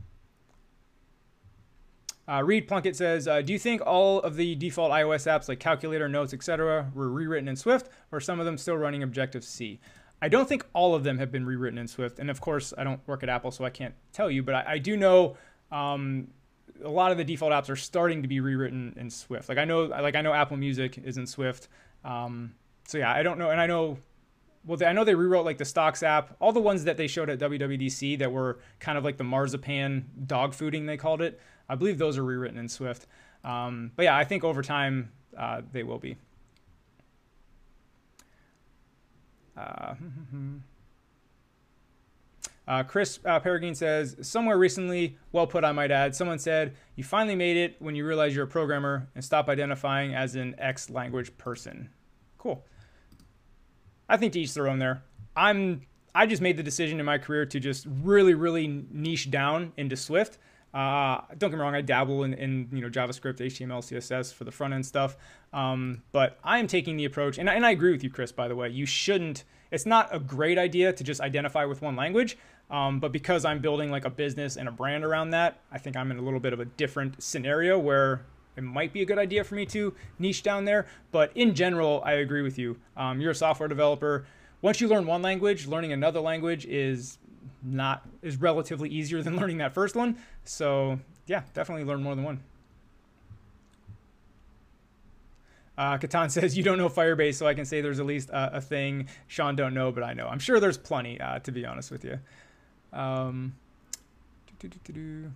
[SPEAKER 1] Uh, Reed Plunkett says, uh, do you think all of the default iOS apps like Calculator, Notes, et cetera were rewritten in Swift, or some of them still running Objective-C? I don't think all of them have been rewritten in Swift. And of course, I don't work at Apple, so I can't tell you, but I, I do know um, a lot of the default apps are starting to be rewritten in Swift. Like I know, like I know Apple Music is in Swift. Um, so yeah, I don't know. And I know, well, they, I know they rewrote like the Stocks app, all the ones that they showed at W W D C that were kind of like the marzipan dog fooding, they called it. I believe those are rewritten in Swift. Um, but yeah, I think over time uh, they will be. Uh, Uh, Chris uh, Peregrine says, somewhere recently, well put I might add, someone said, you finally made it when you realize you're a programmer and stop identifying as an X language person. Cool. I think to each their own there. I'm, I just made the decision in my career to just really, really niche down into Swift. Uh, don't get me wrong, I dabble in, in you know JavaScript, H T M L, C S S for the front end stuff. Um, but I am taking the approach, and, and I agree with you, Chris, by the way, you shouldn't, it's not a great idea to just identify with one language. Um, but because I'm building like a business and a brand around that, I think I'm in a little bit of a different scenario where it might be a good idea for me to niche down there. But in general, I agree with you. Um, you're a software developer. Once you learn one language, learning another language is not is relatively easier than learning that first one. So yeah, definitely learn more than one. Uh, Catan says, you don't know Firebase, so I can say there's at least a, a thing Sean don't know, but I know. I'm sure there's plenty, uh, to be honest with you. Um, doo -doo -doo -doo.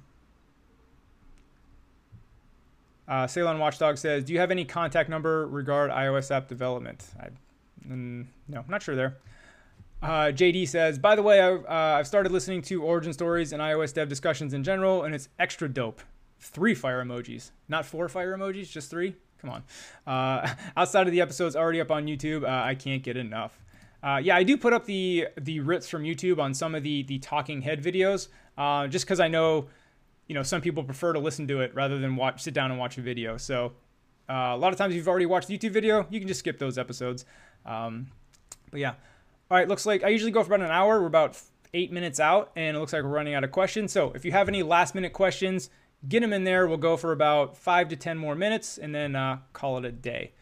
[SPEAKER 1] Uh, Ceylon Watchdog says, do you have any contact number regard iOS app development? I, mm, no, I'm not sure there. Uh, J D says, by the way, I, uh, I've started listening to origin stories and iOS dev discussions in general, and it's extra dope. Three fire emojis, not four fire emojis, just three. Come on. Uh, outside of the episodes already up on YouTube, uh, I can't get enough. Uh, yeah, I do put up the the rips from YouTube on some of the the talking head videos, uh, just because I know, you know, some people prefer to listen to it rather than watch sit down and watch a video. So uh, a lot of times if you've already watched the YouTube video, you can just skip those episodes. Um, but yeah. All right, looks like I usually go for about an hour. We're about eight minutes out, and it looks like we're running out of questions. So if you have any last minute questions, get them in there. We'll go for about five to ten more minutes, and then uh, call it a day.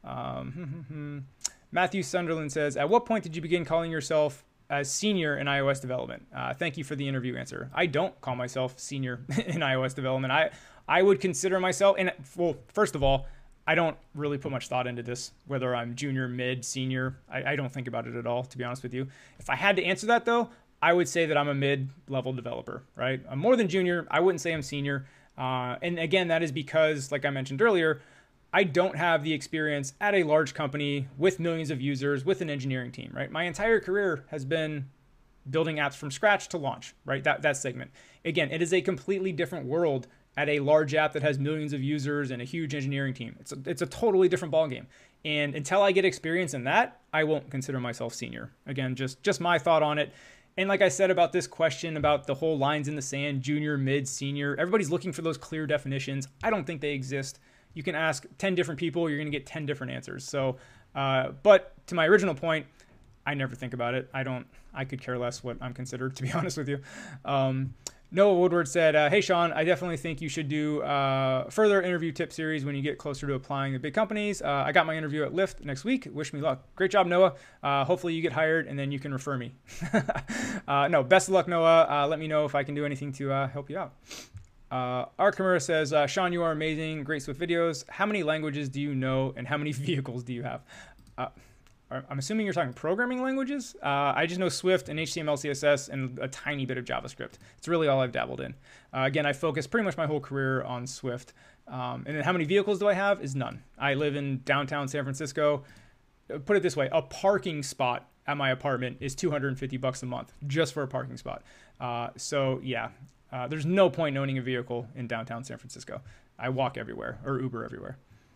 [SPEAKER 1] Um, Matthew Sunderland says, at what point did you begin calling yourself as senior in iOS development? Uh, thank you for the interview answer. I don't call myself senior in iOS development. I, I would consider myself, and well, first of all, I don't really put much thought into this, whether I'm junior, mid, senior. I, I don't think about it at all, to be honest with you. If I had to answer that, though, I would say that I'm a mid-level developer, right? I'm more than junior. I wouldn't say I'm senior. Uh, and again, that is because, like I mentioned earlier, I don't have the experience at a large company with millions of users, with an engineering team, right? My entire career has been building apps from scratch to launch, right? That, that segment. Again, it is a completely different world at a large app that has millions of users and a huge engineering team. It's a, it's a totally different ballgame. And until I get experience in that, I won't consider myself senior. Again, just, just my thought on it. And like I said about this question about the whole lines in the sand, junior, mid, senior, everybody's looking for those clear definitions. I don't think they exist. You can ask ten different people, you're going to get ten different answers. So, uh, but to my original point, I never think about it. I don't, I could care less what I'm considered, to be honest with you. Um, Noah Woodward said, uh, hey, Sean, I definitely think you should do uh, further interview tip series when you get closer to applying to big companies. Uh, I got my interview at Lyft next week. Wish me luck. Great job, Noah. Uh, hopefully you get hired and then you can refer me. uh, no, best of luck, Noah. Uh, let me know if I can do anything to uh, help you out. Uh, Art Kimura says, uh, Sean, you are amazing. Great Swift videos. How many languages do you know and how many vehicles do you have? Uh, I'm assuming you're talking programming languages. Uh, I just know Swift and H T M L, C S S, and a tiny bit of JavaScript. It's really all I've dabbled in. Uh, again, I focus pretty much my whole career on Swift. Um, and then how many vehicles do I have is none. I live in downtown San Francisco. put it this way, a parking spot at my apartment is two hundred fifty bucks a month just for a parking spot. Uh, so yeah, uh, there's no point in owning a vehicle in downtown San Francisco. I walk everywhere or Uber everywhere.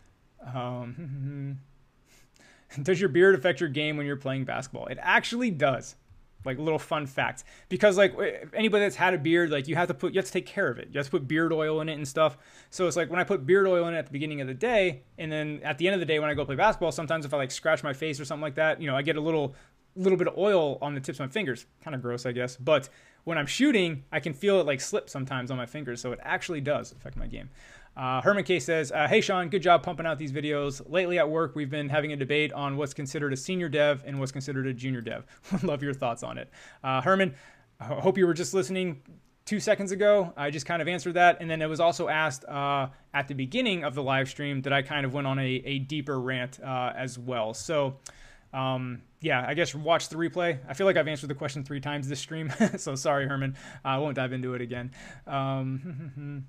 [SPEAKER 1] Um, does your beard affect your game when you're playing basketball? It actually does. Like, little fun fact, because like anybody that's had a beard, like you have to put, you have to take care of it. You have to put beard oil in it and stuff. So it's like when I put beard oil in it at the beginning of the day, and then at the end of the day when I go play basketball, sometimes if I like scratch my face or something like that, you know, I get a little, little bit of oil on the tips of my fingers. Kind of gross, I guess. But when I'm shooting, I can feel it like slip sometimes on my fingers. So it actually does affect my game. Uh, Herman K says, uh, hey, Sean, good job pumping out these videos. Lately at work, we've been having a debate on what's considered a senior dev and what's considered a junior dev. Love your thoughts on it. Uh, Herman, I hope you were just listening two seconds ago. I just kind of answered that. And then it was also asked uh, at the beginning of the live stream that I kind of went on a, a deeper rant uh, as well. So um, yeah, I guess watch the replay. I feel like I've answered the question three times this stream. So sorry, Herman. Uh, I won't dive into it again. Um,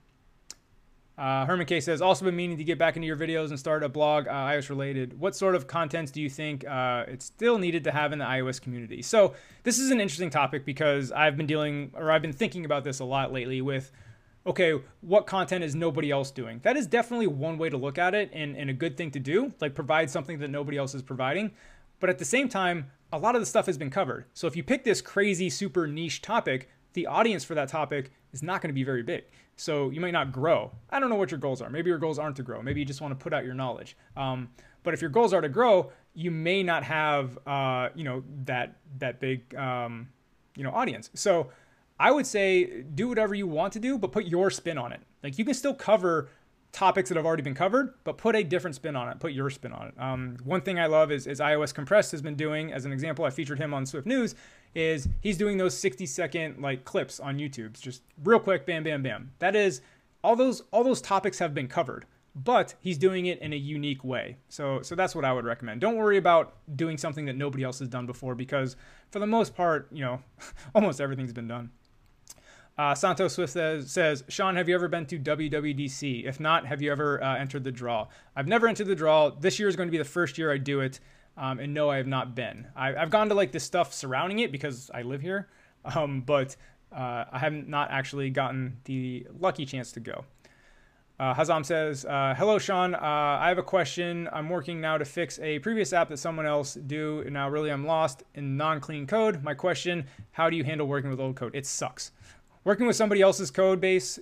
[SPEAKER 1] Uh, Herman K says, also been meaning to get back into your videos and start a blog, uh, iOS related. What sort of contents do you think uh, it's still needed to have in the iOS community? So this is an interesting topic because I've been dealing, or I've been thinking about this a lot lately with, okay, what content is nobody else doing? That is definitely one way to look at it and, and a good thing to do, like provide something that nobody else is providing. But at the same time, a lot of the stuff has been covered. So if you pick this crazy, super niche topic, the audience for that topic is not going to be very big. So you might not grow. I don't know what your goals are. Maybe your goals aren't to grow. Maybe you just want to put out your knowledge. Um, but if your goals are to grow, you may not have, uh, you know, that, that big, um, you know, audience. So I would say do whatever you want to do, but put your spin on it. Like you can still cover topics that have already been covered, but put a different spin on it, put your spin on it. Um, one thing I love is, is iOS Compressed has been doing, as an example, I featured him on Swift News, is he's doing those sixty second like clips on YouTube. It's just real quick, bam, bam, bam. That is, all those all those topics have been covered, but he's doing it in a unique way. So so that's what I would recommend. Don't worry about doing something that nobody else has done before, because for the most part, you know, almost everything's been done. Uh, Santos Swift says, says, Sean, have you ever been to W W D C? If not, have you ever uh, entered the draw? I've never entered the draw. This year is going to be the first year I do it. Um, and no, I have not been. I, I've gone to like the stuff surrounding it because I live here. Um, but uh, I haven't not actually gotten the lucky chance to go. Uh, Hazam says, uh, hello, Sean. Uh, I have a question. I'm working now to fix a previous app that someone else do. And now really I'm lost in non-clean code. My question, how do you handle working with old code? It sucks. Working with somebody else's code base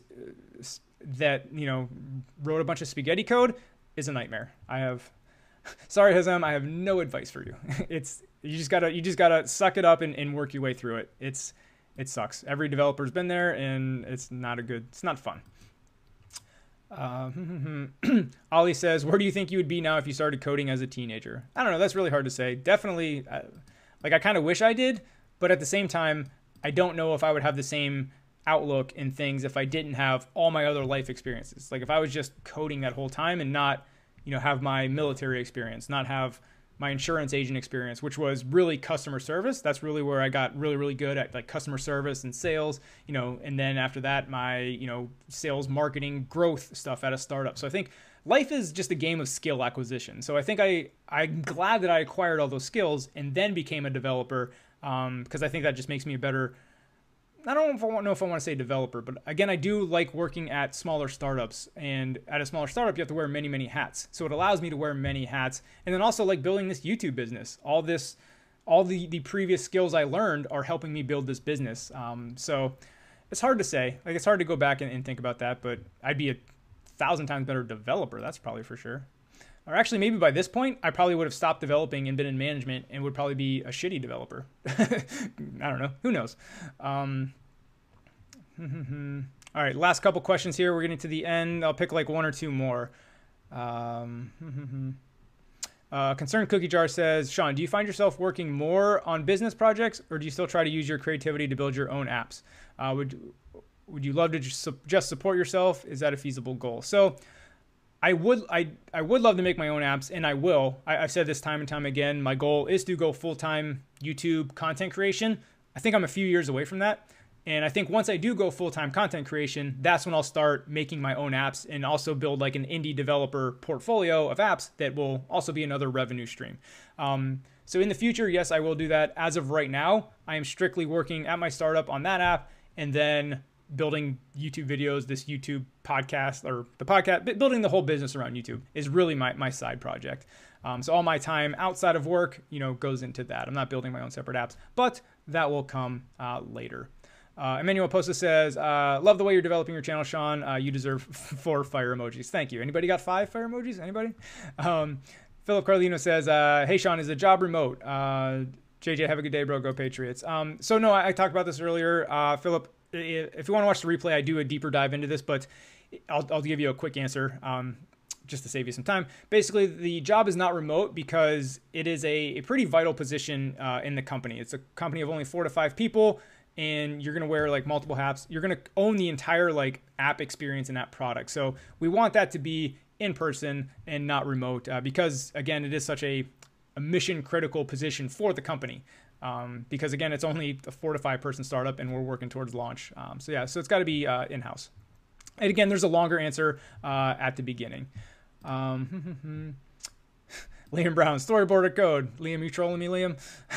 [SPEAKER 1] that, you know, wrote a bunch of spaghetti code is a nightmare. I have, sorry, Hazam, I have no advice for you. It's, you just gotta, you just gotta suck it up and, and work your way through it. It's, it sucks. Every developer's been there and it's not a good, it's not fun. Um, Ollie says, where do you think you would be now if you started coding as a teenager? I don't know. That's really hard to say. Definitely, uh, like I kind of wish I did, but at the same time, I don't know if I would have the same outlook in things if I didn't have all my other life experiences. Like if I was just coding that whole time and not, you know, have my military experience, not have my insurance agent experience, which was really customer service. That's really where I got really, really good at like customer service and sales, you know, and then after that, my, you know, sales, marketing, growth stuff at a startup. So I think life is just a game of skill acquisition. So I think I, I'm glad that I acquired all those skills and then became a developer, um, because I think that just makes me a better, I don't know if I, want, know if I want to say developer, but again, I do like working at smaller startups, and at a smaller startup, you have to wear many, many hats. So it allows me to wear many hats. And then also like building this YouTube business, all this, all the, the previous skills I learned are helping me build this business. Um, so it's hard to say, like, it's hard to go back and, and think about that, but I'd be a thousand times better developer. That's probably for sure. Or actually, maybe by this point, I probably would have stopped developing and been in management and would probably be a shitty developer. I don't know. Who knows? Um, all right, last couple questions here. We're getting to the end. I'll pick like one or two more. Um, uh, Concerned Cookie Jar says, Sean, do you find yourself working more on business projects, or do you still try to use your creativity to build your own apps? Uh, would, would you love to just, just support yourself? Is that a feasible goal? So I would I, I would love to make my own apps, and I will. I, I've said this time and time again. My goal is to go full-time YouTube content creation. I think I'm a few years away from that. And I think once I do go full-time content creation, that's when I'll start making my own apps and also build like an indie developer portfolio of apps that will also be another revenue stream. Um, so in the future, yes, I will do that. As of right now, I am strictly working at my startup on that app and then building YouTube videos, this YouTube podcast or the podcast, building the whole business around YouTube is really my, my side project. Um, so all my time outside of work, you know, goes into that. I'm not building my own separate apps, but that will come uh, later. Uh, Emmanuel Posta says, uh, love the way you're developing your channel, Sean. Uh, you deserve four fire emojis. Thank you. Anybody got five fire emojis? Anybody? Um, Philip Carlino says, uh, hey, Sean, is the job remote? Uh, J J, have a good day, bro. Go Patriots. Um, so no, I, I talked about this earlier. Uh, Philip, if you want to watch the replay, I do a deeper dive into this, but I'll, I'll give you a quick answer um, just to save you some time. Basically, the job is not remote because it is a, a pretty vital position uh, in the company. It's a company of only four to five people, and you're going to wear like multiple hats. You're going to own the entire like app experience and app product. So we want that to be in person and not remote uh, because again, it is such a, a mission critical position for the company. Um, because again, it's only a four to five person startup and we're working towards launch. Um, so yeah, so it's got to be uh, in-house. And again, there's a longer answer uh, at the beginning. Um, Liam Brown, storyboard code. Liam, you trolling me, Liam?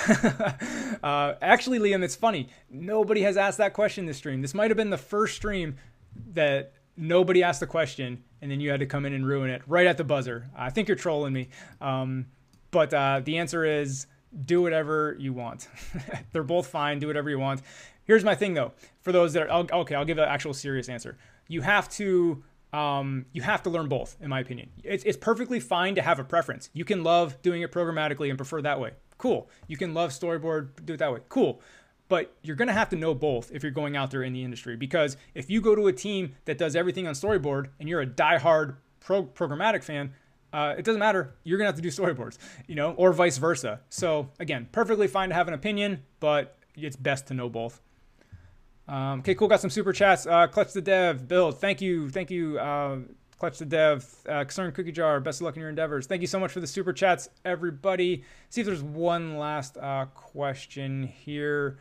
[SPEAKER 1] uh, actually, Liam, it's funny. Nobody has asked that question this stream. This might have been the first stream that nobody asked the question, and then you had to come in and ruin it right at the buzzer. I think you're trolling me. Um, but uh, the answer is do whatever you want. They're both fine. Do whatever you want. Here's my thing, though. For those that are, I'll, okay, I'll give an actual serious answer. You have to... Um, you have to learn both, in my opinion. It's, it's perfectly fine to have a preference. You can love doing it programmatically and prefer that way. Cool. You can love storyboard, do it that way. Cool. But you're going to have to know both if you're going out there in the industry, because if you go to a team that does everything on storyboard and you're a diehard pro programmatic fan, uh, it doesn't matter. You're going to have to do storyboards, you know, or vice versa. So again, perfectly fine to have an opinion, but it's best to know both. Um, okay, cool. Got some super chats. Uh, Clutch the Dev, Build. Thank you. Thank you. Uh, Clutch the Dev, uh, Concern Cookie Jar. Best of luck in your endeavors. Thank you so much for the super chats, everybody. See if there's one last uh, question here.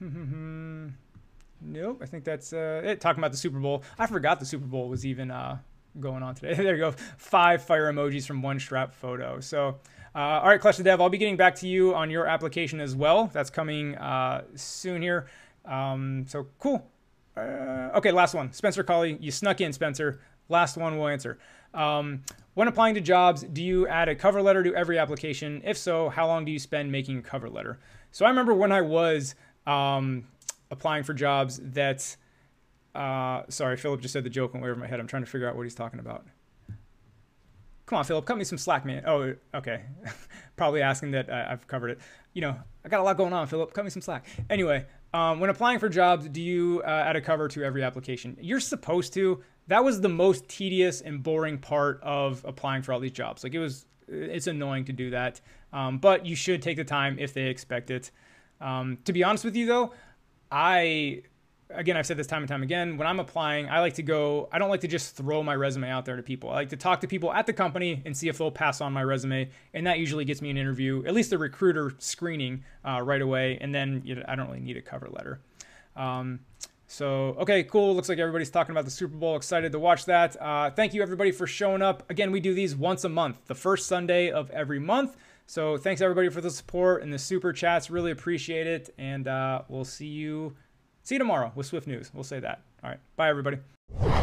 [SPEAKER 1] Nope. I think that's uh, it. Talking about the Super Bowl. I forgot the Super Bowl was even uh, going on today. There you go. Five fire emojis from one strap photo. So, uh, all right, Clutch the Dev. I'll be getting back to you on your application as well. That's coming uh, soon here. Um, so cool. Uh, okay, last one. Spencer Colley, you snuck in, Spencer. Last one we'll answer. Um, when applying to jobs, do you add a cover letter to every application? If so, how long do you spend making a cover letter? So I remember when I was um, applying for jobs that, uh, sorry, Philip just said the joke went way over my head. I'm trying to figure out what he's talking about. Come on, Philip, cut me some slack, man. Oh, okay. Probably asking that uh, I've covered it. You know, I got a lot going on, Philip. Cut me some slack. Anyway, um, when applying for jobs, do you uh, add a cover to every application? You're supposed to. That was the most tedious and boring part of applying for all these jobs. Like it was, it's annoying to do that. Um, but you should take the time if they expect it. Um, to be honest with you, though, I... Again, I've said this time and time again, when I'm applying, I like to go, I don't like to just throw my resume out there to people. I like to talk to people at the company and see if they'll pass on my resume. And that usually gets me an interview, at least a recruiter screening uh, right away. And then you know, I don't really need a cover letter. Um, so, okay, cool. Looks like everybody's talking about the Super Bowl. Excited to watch that. Uh, thank you everybody for showing up. Again, we do these once a month, the first Sunday of every month. So thanks everybody for the support and the super chats. Really appreciate it. And uh, we'll see you See you tomorrow with Swift News. We'll say that. All right. Bye, everybody.